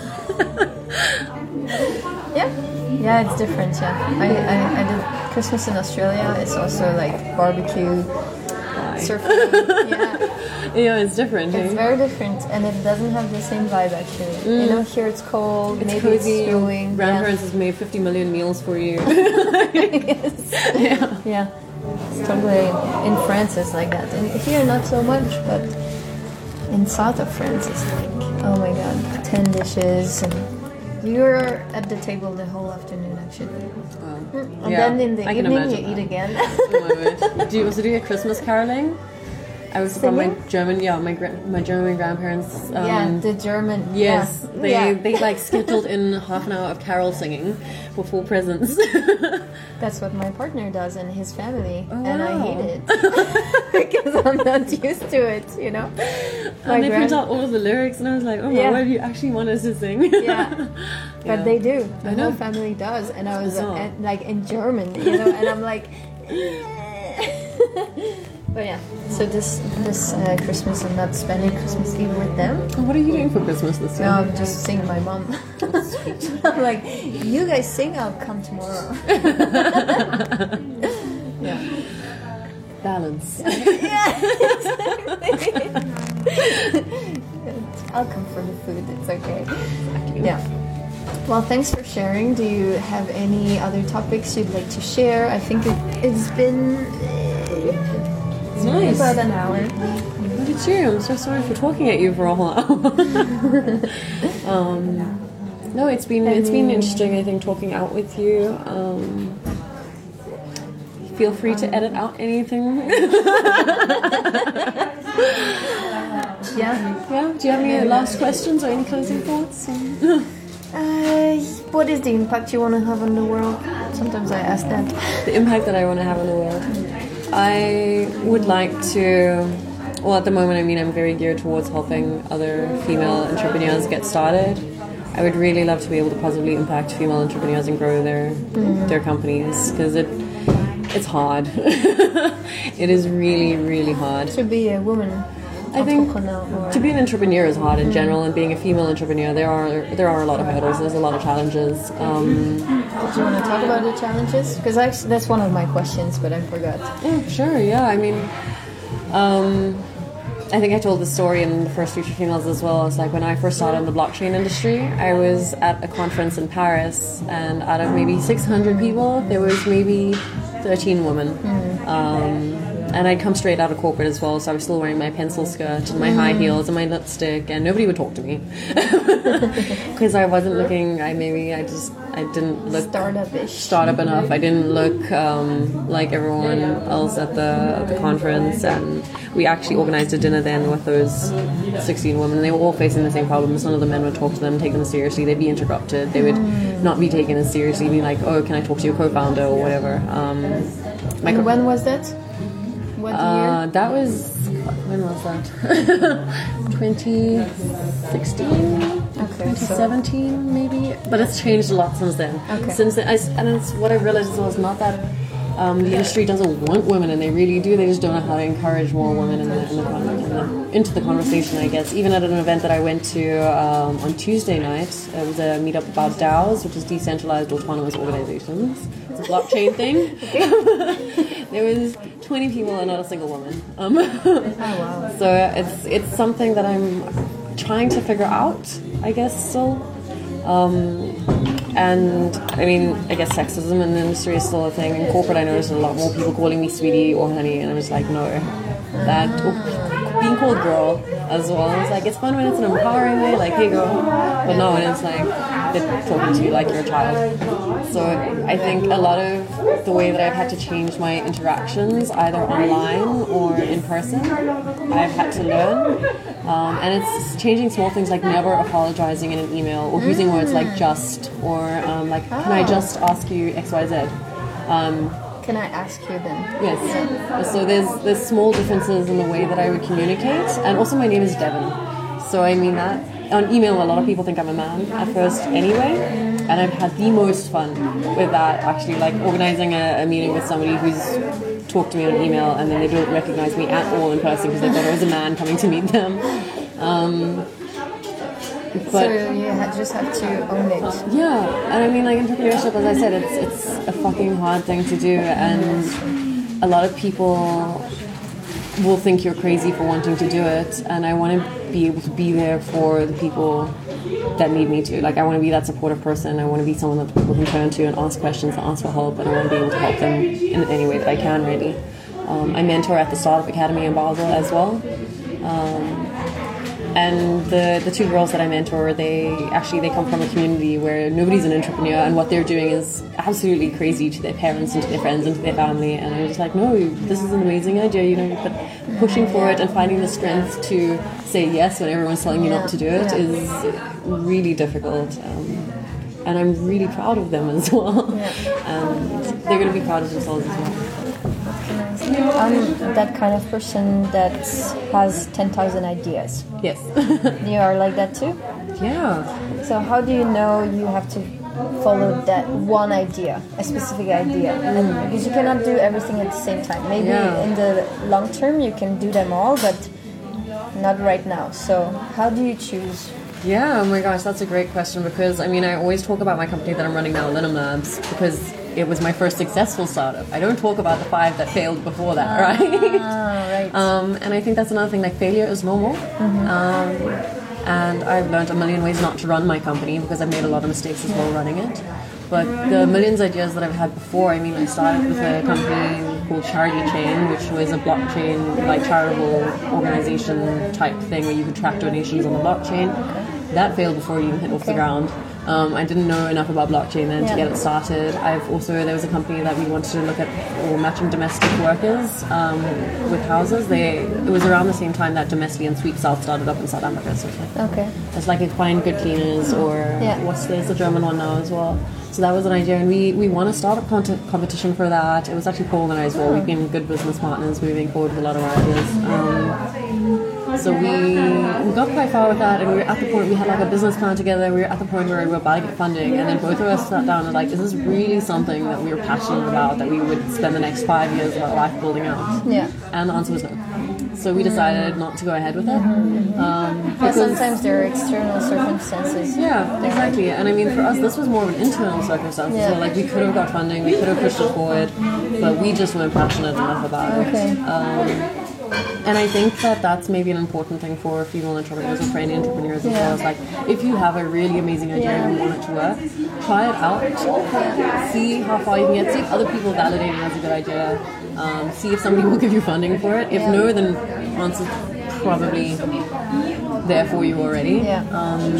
Yeah. Yeah, it's different. Yeah. I, I, I did Christmas in Australia. It's also like barbecue, surfing. Yeah. Yeah, it's different. It's eh? very different, and it doesn't have the same vibe actually. You know, here it's cold, It's maybe cozy. it's snowing. Grandparents has made fifty million meals for you. Yes. Yeah. Yeah. It's totally in France it's like that. And here not so much, but in south of France it's like, oh my god, ten dishes and We were at the table the whole afternoon, actually. Oh. And Yeah, then in the I can evening, you imagine eat that. again. Oh my word. Do you also do your Christmas caroling? I was from my Singing? German, yeah, my gra- my German grandparents. Um, Yeah, the German. Yes, yeah. they Yeah. they like scheduled in half an hour of carol singing before presents. That's what my partner does and his family, Oh, and I wow. hate it because I'm not used to it. You know. My And they print grand- out all of the lyrics, and I was like, oh my Yeah. word, you actually want us to sing? Yeah. But Yeah. they do. The I know. whole family does, and I was uh, Bizarre. and, like in German, you know, and I'm like. But yeah, so this this uh, Christmas I'm not spending Christmas Eve with them. What are you doing for Christmas this year? No, I'm just seeing my mom. I'm like, you guys sing, I'll come tomorrow. Yeah. Balance. Yeah, exactly. I'll come for the food, it's okay. Yeah. Well, thanks for sharing. Do you have any other topics you'd like to share? I think it, it's been It's nice. about an hour. Look at you. I'm so sorry for talking at you for a whole hour. um, no, it's been it's been interesting. I think talking out with you. Um, feel free to edit out anything. Yeah. Yeah. Do you have any last questions or any closing thoughts? Uh, what is the impact you want to have on the world? Sometimes I ask that. The impact that I want to have on the world. I would like to. Well, at the moment, I mean, I'm very geared towards helping other female entrepreneurs get started. I would really love to be able to positively impact female entrepreneurs and grow their mm. their companies, because it it's hard. It is really, really hard. To be a woman. I think or... to be an entrepreneur is hard in general, and being a female entrepreneur, there are there are a lot of hurdles. There's a lot of challenges. Um, Do you want to talk about the challenges? Because that's one of my questions, but I forgot. Yeah, sure. Yeah, I mean, um, I think I told the story in the first Future Females as well. It's like when I first started in the blockchain industry, I was at a conference in Paris, and out of maybe six hundred people, there was maybe thirteen women. Mm. Um, And I'd come straight out of corporate as well, so I was still wearing my pencil skirt and my high heels and my lipstick, and nobody would talk to me because I wasn't looking. I maybe I just I didn't look startup-ish, startup enough. I didn't look um, like everyone else at the at the conference, and we actually organized a dinner then with those sixteen women. They were all facing the same problems. None of the men would talk to them, take them seriously. They'd be interrupted. They would not be taken as seriously. Be like, oh, can I talk to your co-founder or whatever? Um, my and co- when was that? What year? Uh, that was, when was that? twenty sixteen? Okay, twenty seventeen so. Maybe? But it's changed a lot since then. Okay. Since then, I, and it's what I realized was not that um, the industry doesn't want women, and they really do. They just don't know how to encourage more women in the, in the, in the, into the conversation, I guess. Even at an event that I went to um, on Tuesday night, it was a meetup about DAOs, which is decentralized autonomous organizations. It's a blockchain thing. There was twenty people and not a single woman. Um, oh wow! So it's it's something that I'm trying to figure out, I guess, still. Um, and I mean, I guess sexism in the industry is still a thing. In corporate, I noticed a lot more people calling me sweetie or honey, and I was like, no, that or being called girl as well. It's like it's fun when it's an empowering way, like hey girl, but no, when it's like they're talking to you like you're a child. So I think a lot of the way that I've had to change my interactions, either online or in person, I've had to learn. Um, and it's changing small things like never apologizing in an email, or using words like just, or um, like, can I just ask you X Y Z? Um, Can I ask you then? Yes. So there's there's small differences in the way that I would communicate, and also my name is Devin. So I mean that on email, a lot of people think I'm a man at first anyway, and I've had the most fun with that. Actually, like organizing a, a meeting with somebody who's talked to me on email, and then they don't recognize me at all in person because they thought I was a man coming to meet them. Um, But, so you ha- just have to own it. Yeah, and I mean, like entrepreneurship, as I said, it's it's a fucking hard thing to do, and a lot of people will think you're crazy for wanting to do it. And I want to be able to be there for the people that need me to. Like, I want to be that supportive person. I want to be someone that people can turn to and ask questions and ask for help, and I want to be able to help them in any way that I can. Really, um, I mentor at the Startup Academy in Basel as well. Um, and the the two girls that I mentor, they actually they come from a community where nobody's an entrepreneur, and what they're doing is absolutely crazy to their parents and to their friends and to their family. And I was like, no, this is an amazing idea, you know. But pushing for it and finding the strength to say yes when everyone's telling you not to do it is really difficult. Um, and I'm really proud of them as well. And they're going to be proud of themselves as well. I'm that kind of person that has ten thousand ideas. Yes. You are like that too? Yeah. So how do you know you have to follow that one idea, a specific idea? Mm. And because you cannot do everything at the same time. Maybe yeah. in the long term you can do them all, but not right now. So how do you choose? Yeah, oh my gosh, that's a great question, because I mean, I always talk about my company that I'm running now, Linum Labs, because it was my first successful startup. I don't talk about the five that failed before that, ah, right? right. Um, and I think that's another thing, like failure is normal. Mm-hmm. Um, and I've learned a million ways not to run my company, because I've made a lot of mistakes as well running it. But the millions of ideas that I've had before, I mean, I started with a company called Charity Chain, which was a blockchain, like charitable organization type thing where you could track donations on the blockchain. That failed before it even hit off the ground. Um, I didn't know enough about blockchain then yeah. to get it started. I've also, there was a company that we wanted to look at or matching domestic workers um, with houses. They, it was around the same time that Domestic and Sweep South started up in South Africa. So it's like, okay. it's like Find Good Cleaners, or yeah. what's there's a German one now as well. So that was an idea, and we, we won a startup content competition for that. It was actually Paul and I as well. We've been good business partners moving forward with a lot of our ideas. Um, so we, we got quite far with that, and we were at the point, we had like a business plan together. We were at the point where we were about to get funding, and then both of us sat down and like, is this really something that we were passionate about, that we would spend the next five years of our life building out? Yeah. And the answer was no. So we decided not to go ahead with it. Um, yeah, sometimes there are external circumstances. Yeah, exactly. And I mean, for us, this was more of an internal circumstance. Yeah. So like, we could have got funding, we could have pushed it forward, but we just weren't passionate enough about okay. it. Um, and I think that that's maybe an important thing for female entrepreneurs or for any entrepreneurs as yeah. well. It's like, if you have a really amazing idea yeah. and you want it to work, try it out, see how far you can get, see if other people validate it as a good idea. Um, see if somebody will give you funding for it. If yeah. no, then answer's probably there for you already. Yeah. Um,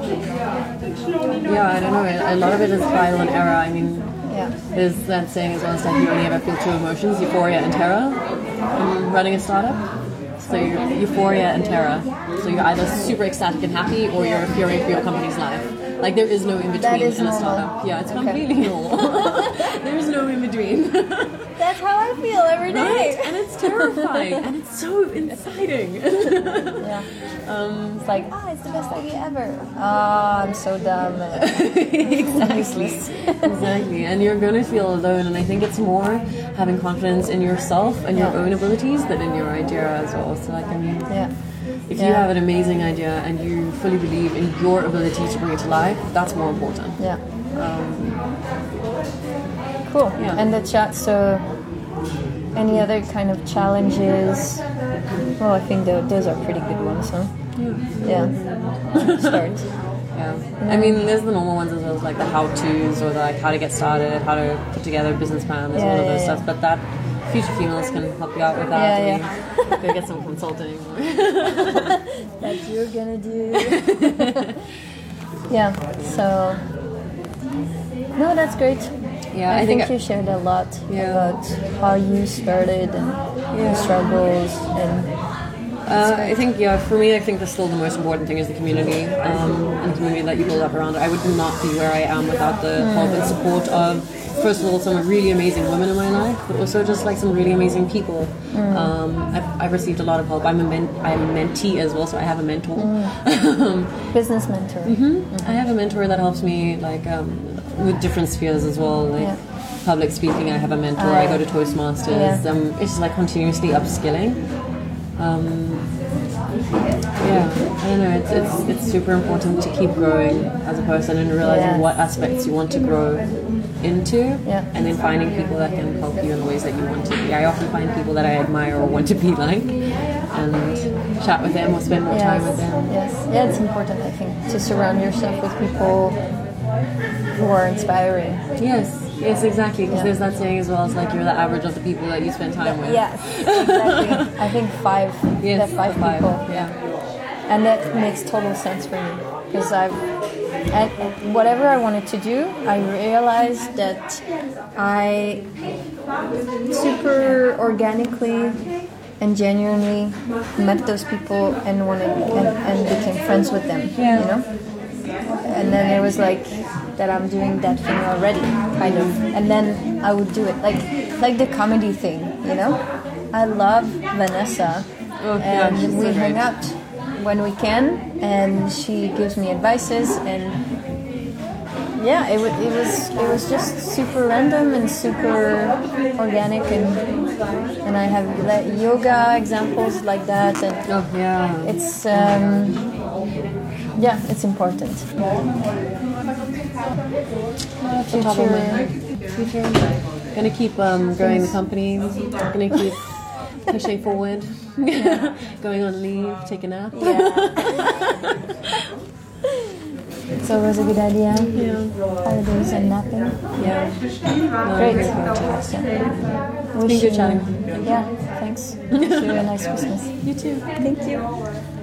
yeah, I don't know. A lot of it is trial and error. I mean, yeah. there's that saying as well, it's like you only ever feel two emotions, euphoria and terror, in running a startup. So you're euphoria and terror. So you're either super ecstatic and happy, or you're fearing for your company's life. Like, there is no in between in a normal. startup. Yeah, it's okay. completely normal. There's no in between. That's how I feel every day. Right? And it's terrifying. And it's so exciting. yeah. Um, it's like, ah, oh, it's the best idea ever. Ah, oh, I'm so dumb. Exactly. Exactly. And you're going to feel alone. And I think it's more having confidence in yourself and yeah. your own abilities than in your idea as well. So, like, I mean... Yeah. If yeah. you have an amazing idea and you fully believe in your ability to bring it to life, that's more important. Yeah. Um, cool. Yeah. And the chat, so any other kind of challenges? Well, I think the, those are pretty good ones, huh? Yeah. Yeah. Start. Yeah. yeah. I mean, there's the normal ones as well, like the how-tos or the, like how to get started, how to put together a business plan, there's yeah, all of yeah, those yeah. stuff. But that future females can help you out with that. Yeah, yeah. Go get some consulting. That you're gonna do. Yeah. So. No, that's great. Yeah, I, I think, think you shared a lot yeah. about how you started and yeah. the struggles and. Uh, I think, yeah, for me, I think the still the most important thing is the community, um, and the community that you build up around it. I would not be where I am without the mm. help and support of, first of all, some really amazing women in my life, but also just like some really amazing people. Mm. Um, I've, I've received a lot of help. I'm a, men- I'm a mentee as well, so I have a mentor. Mm. Business mentor. Mm-hmm. Mm-hmm. I have a mentor that helps me, like, um, with different spheres as well, like yeah. public speaking. I have a mentor. Uh, I go to Toastmasters. Yeah. Um, it's just like continuously upskilling. Um, yeah, I don't know. It's, it's it's super important to keep growing as a person and realizing yes. what aspects you want to grow into, yeah. and then finding people that can help you in the ways that you want to be. I often find people that I admire or want to be like, and chat with them or spend more yes. time with them. Yes, yeah, it's important, I think, to surround yourself with people who are inspiring. Yes. Yes, exactly, because yeah. there's that saying as well, it's like you're the average of the people that you spend time with. Yes, exactly. I think five, yes, the five, five people. Yeah. and that makes total sense for me because I've and and whatever I wanted to do, I realized that I super organically and genuinely met those people and wanted and, and became friends with them. Yeah. You know, and then it was like that I'm doing that thing already, kind of, and then I would do it like like the comedy thing. You know, I love Vanessa, Oh, yeah, and she's we so hang great. out when we can, and she gives me advices, and yeah, it, w- it was it was just super random and super organic, and and I have le- yoga examples like that, and Oh yeah. it's um, yeah, it's important. That's the top of my head. Future. Gonna keep um, growing the company. Gonna keep pushing forward. Going on leave. Take a nap. It's always a good idea. Yeah. Holidays and napping. Yeah. No, Great. very good. Yeah. Wish been good you- chatting. Yeah, thanks. Wish you a nice Christmas. You too. Thank you.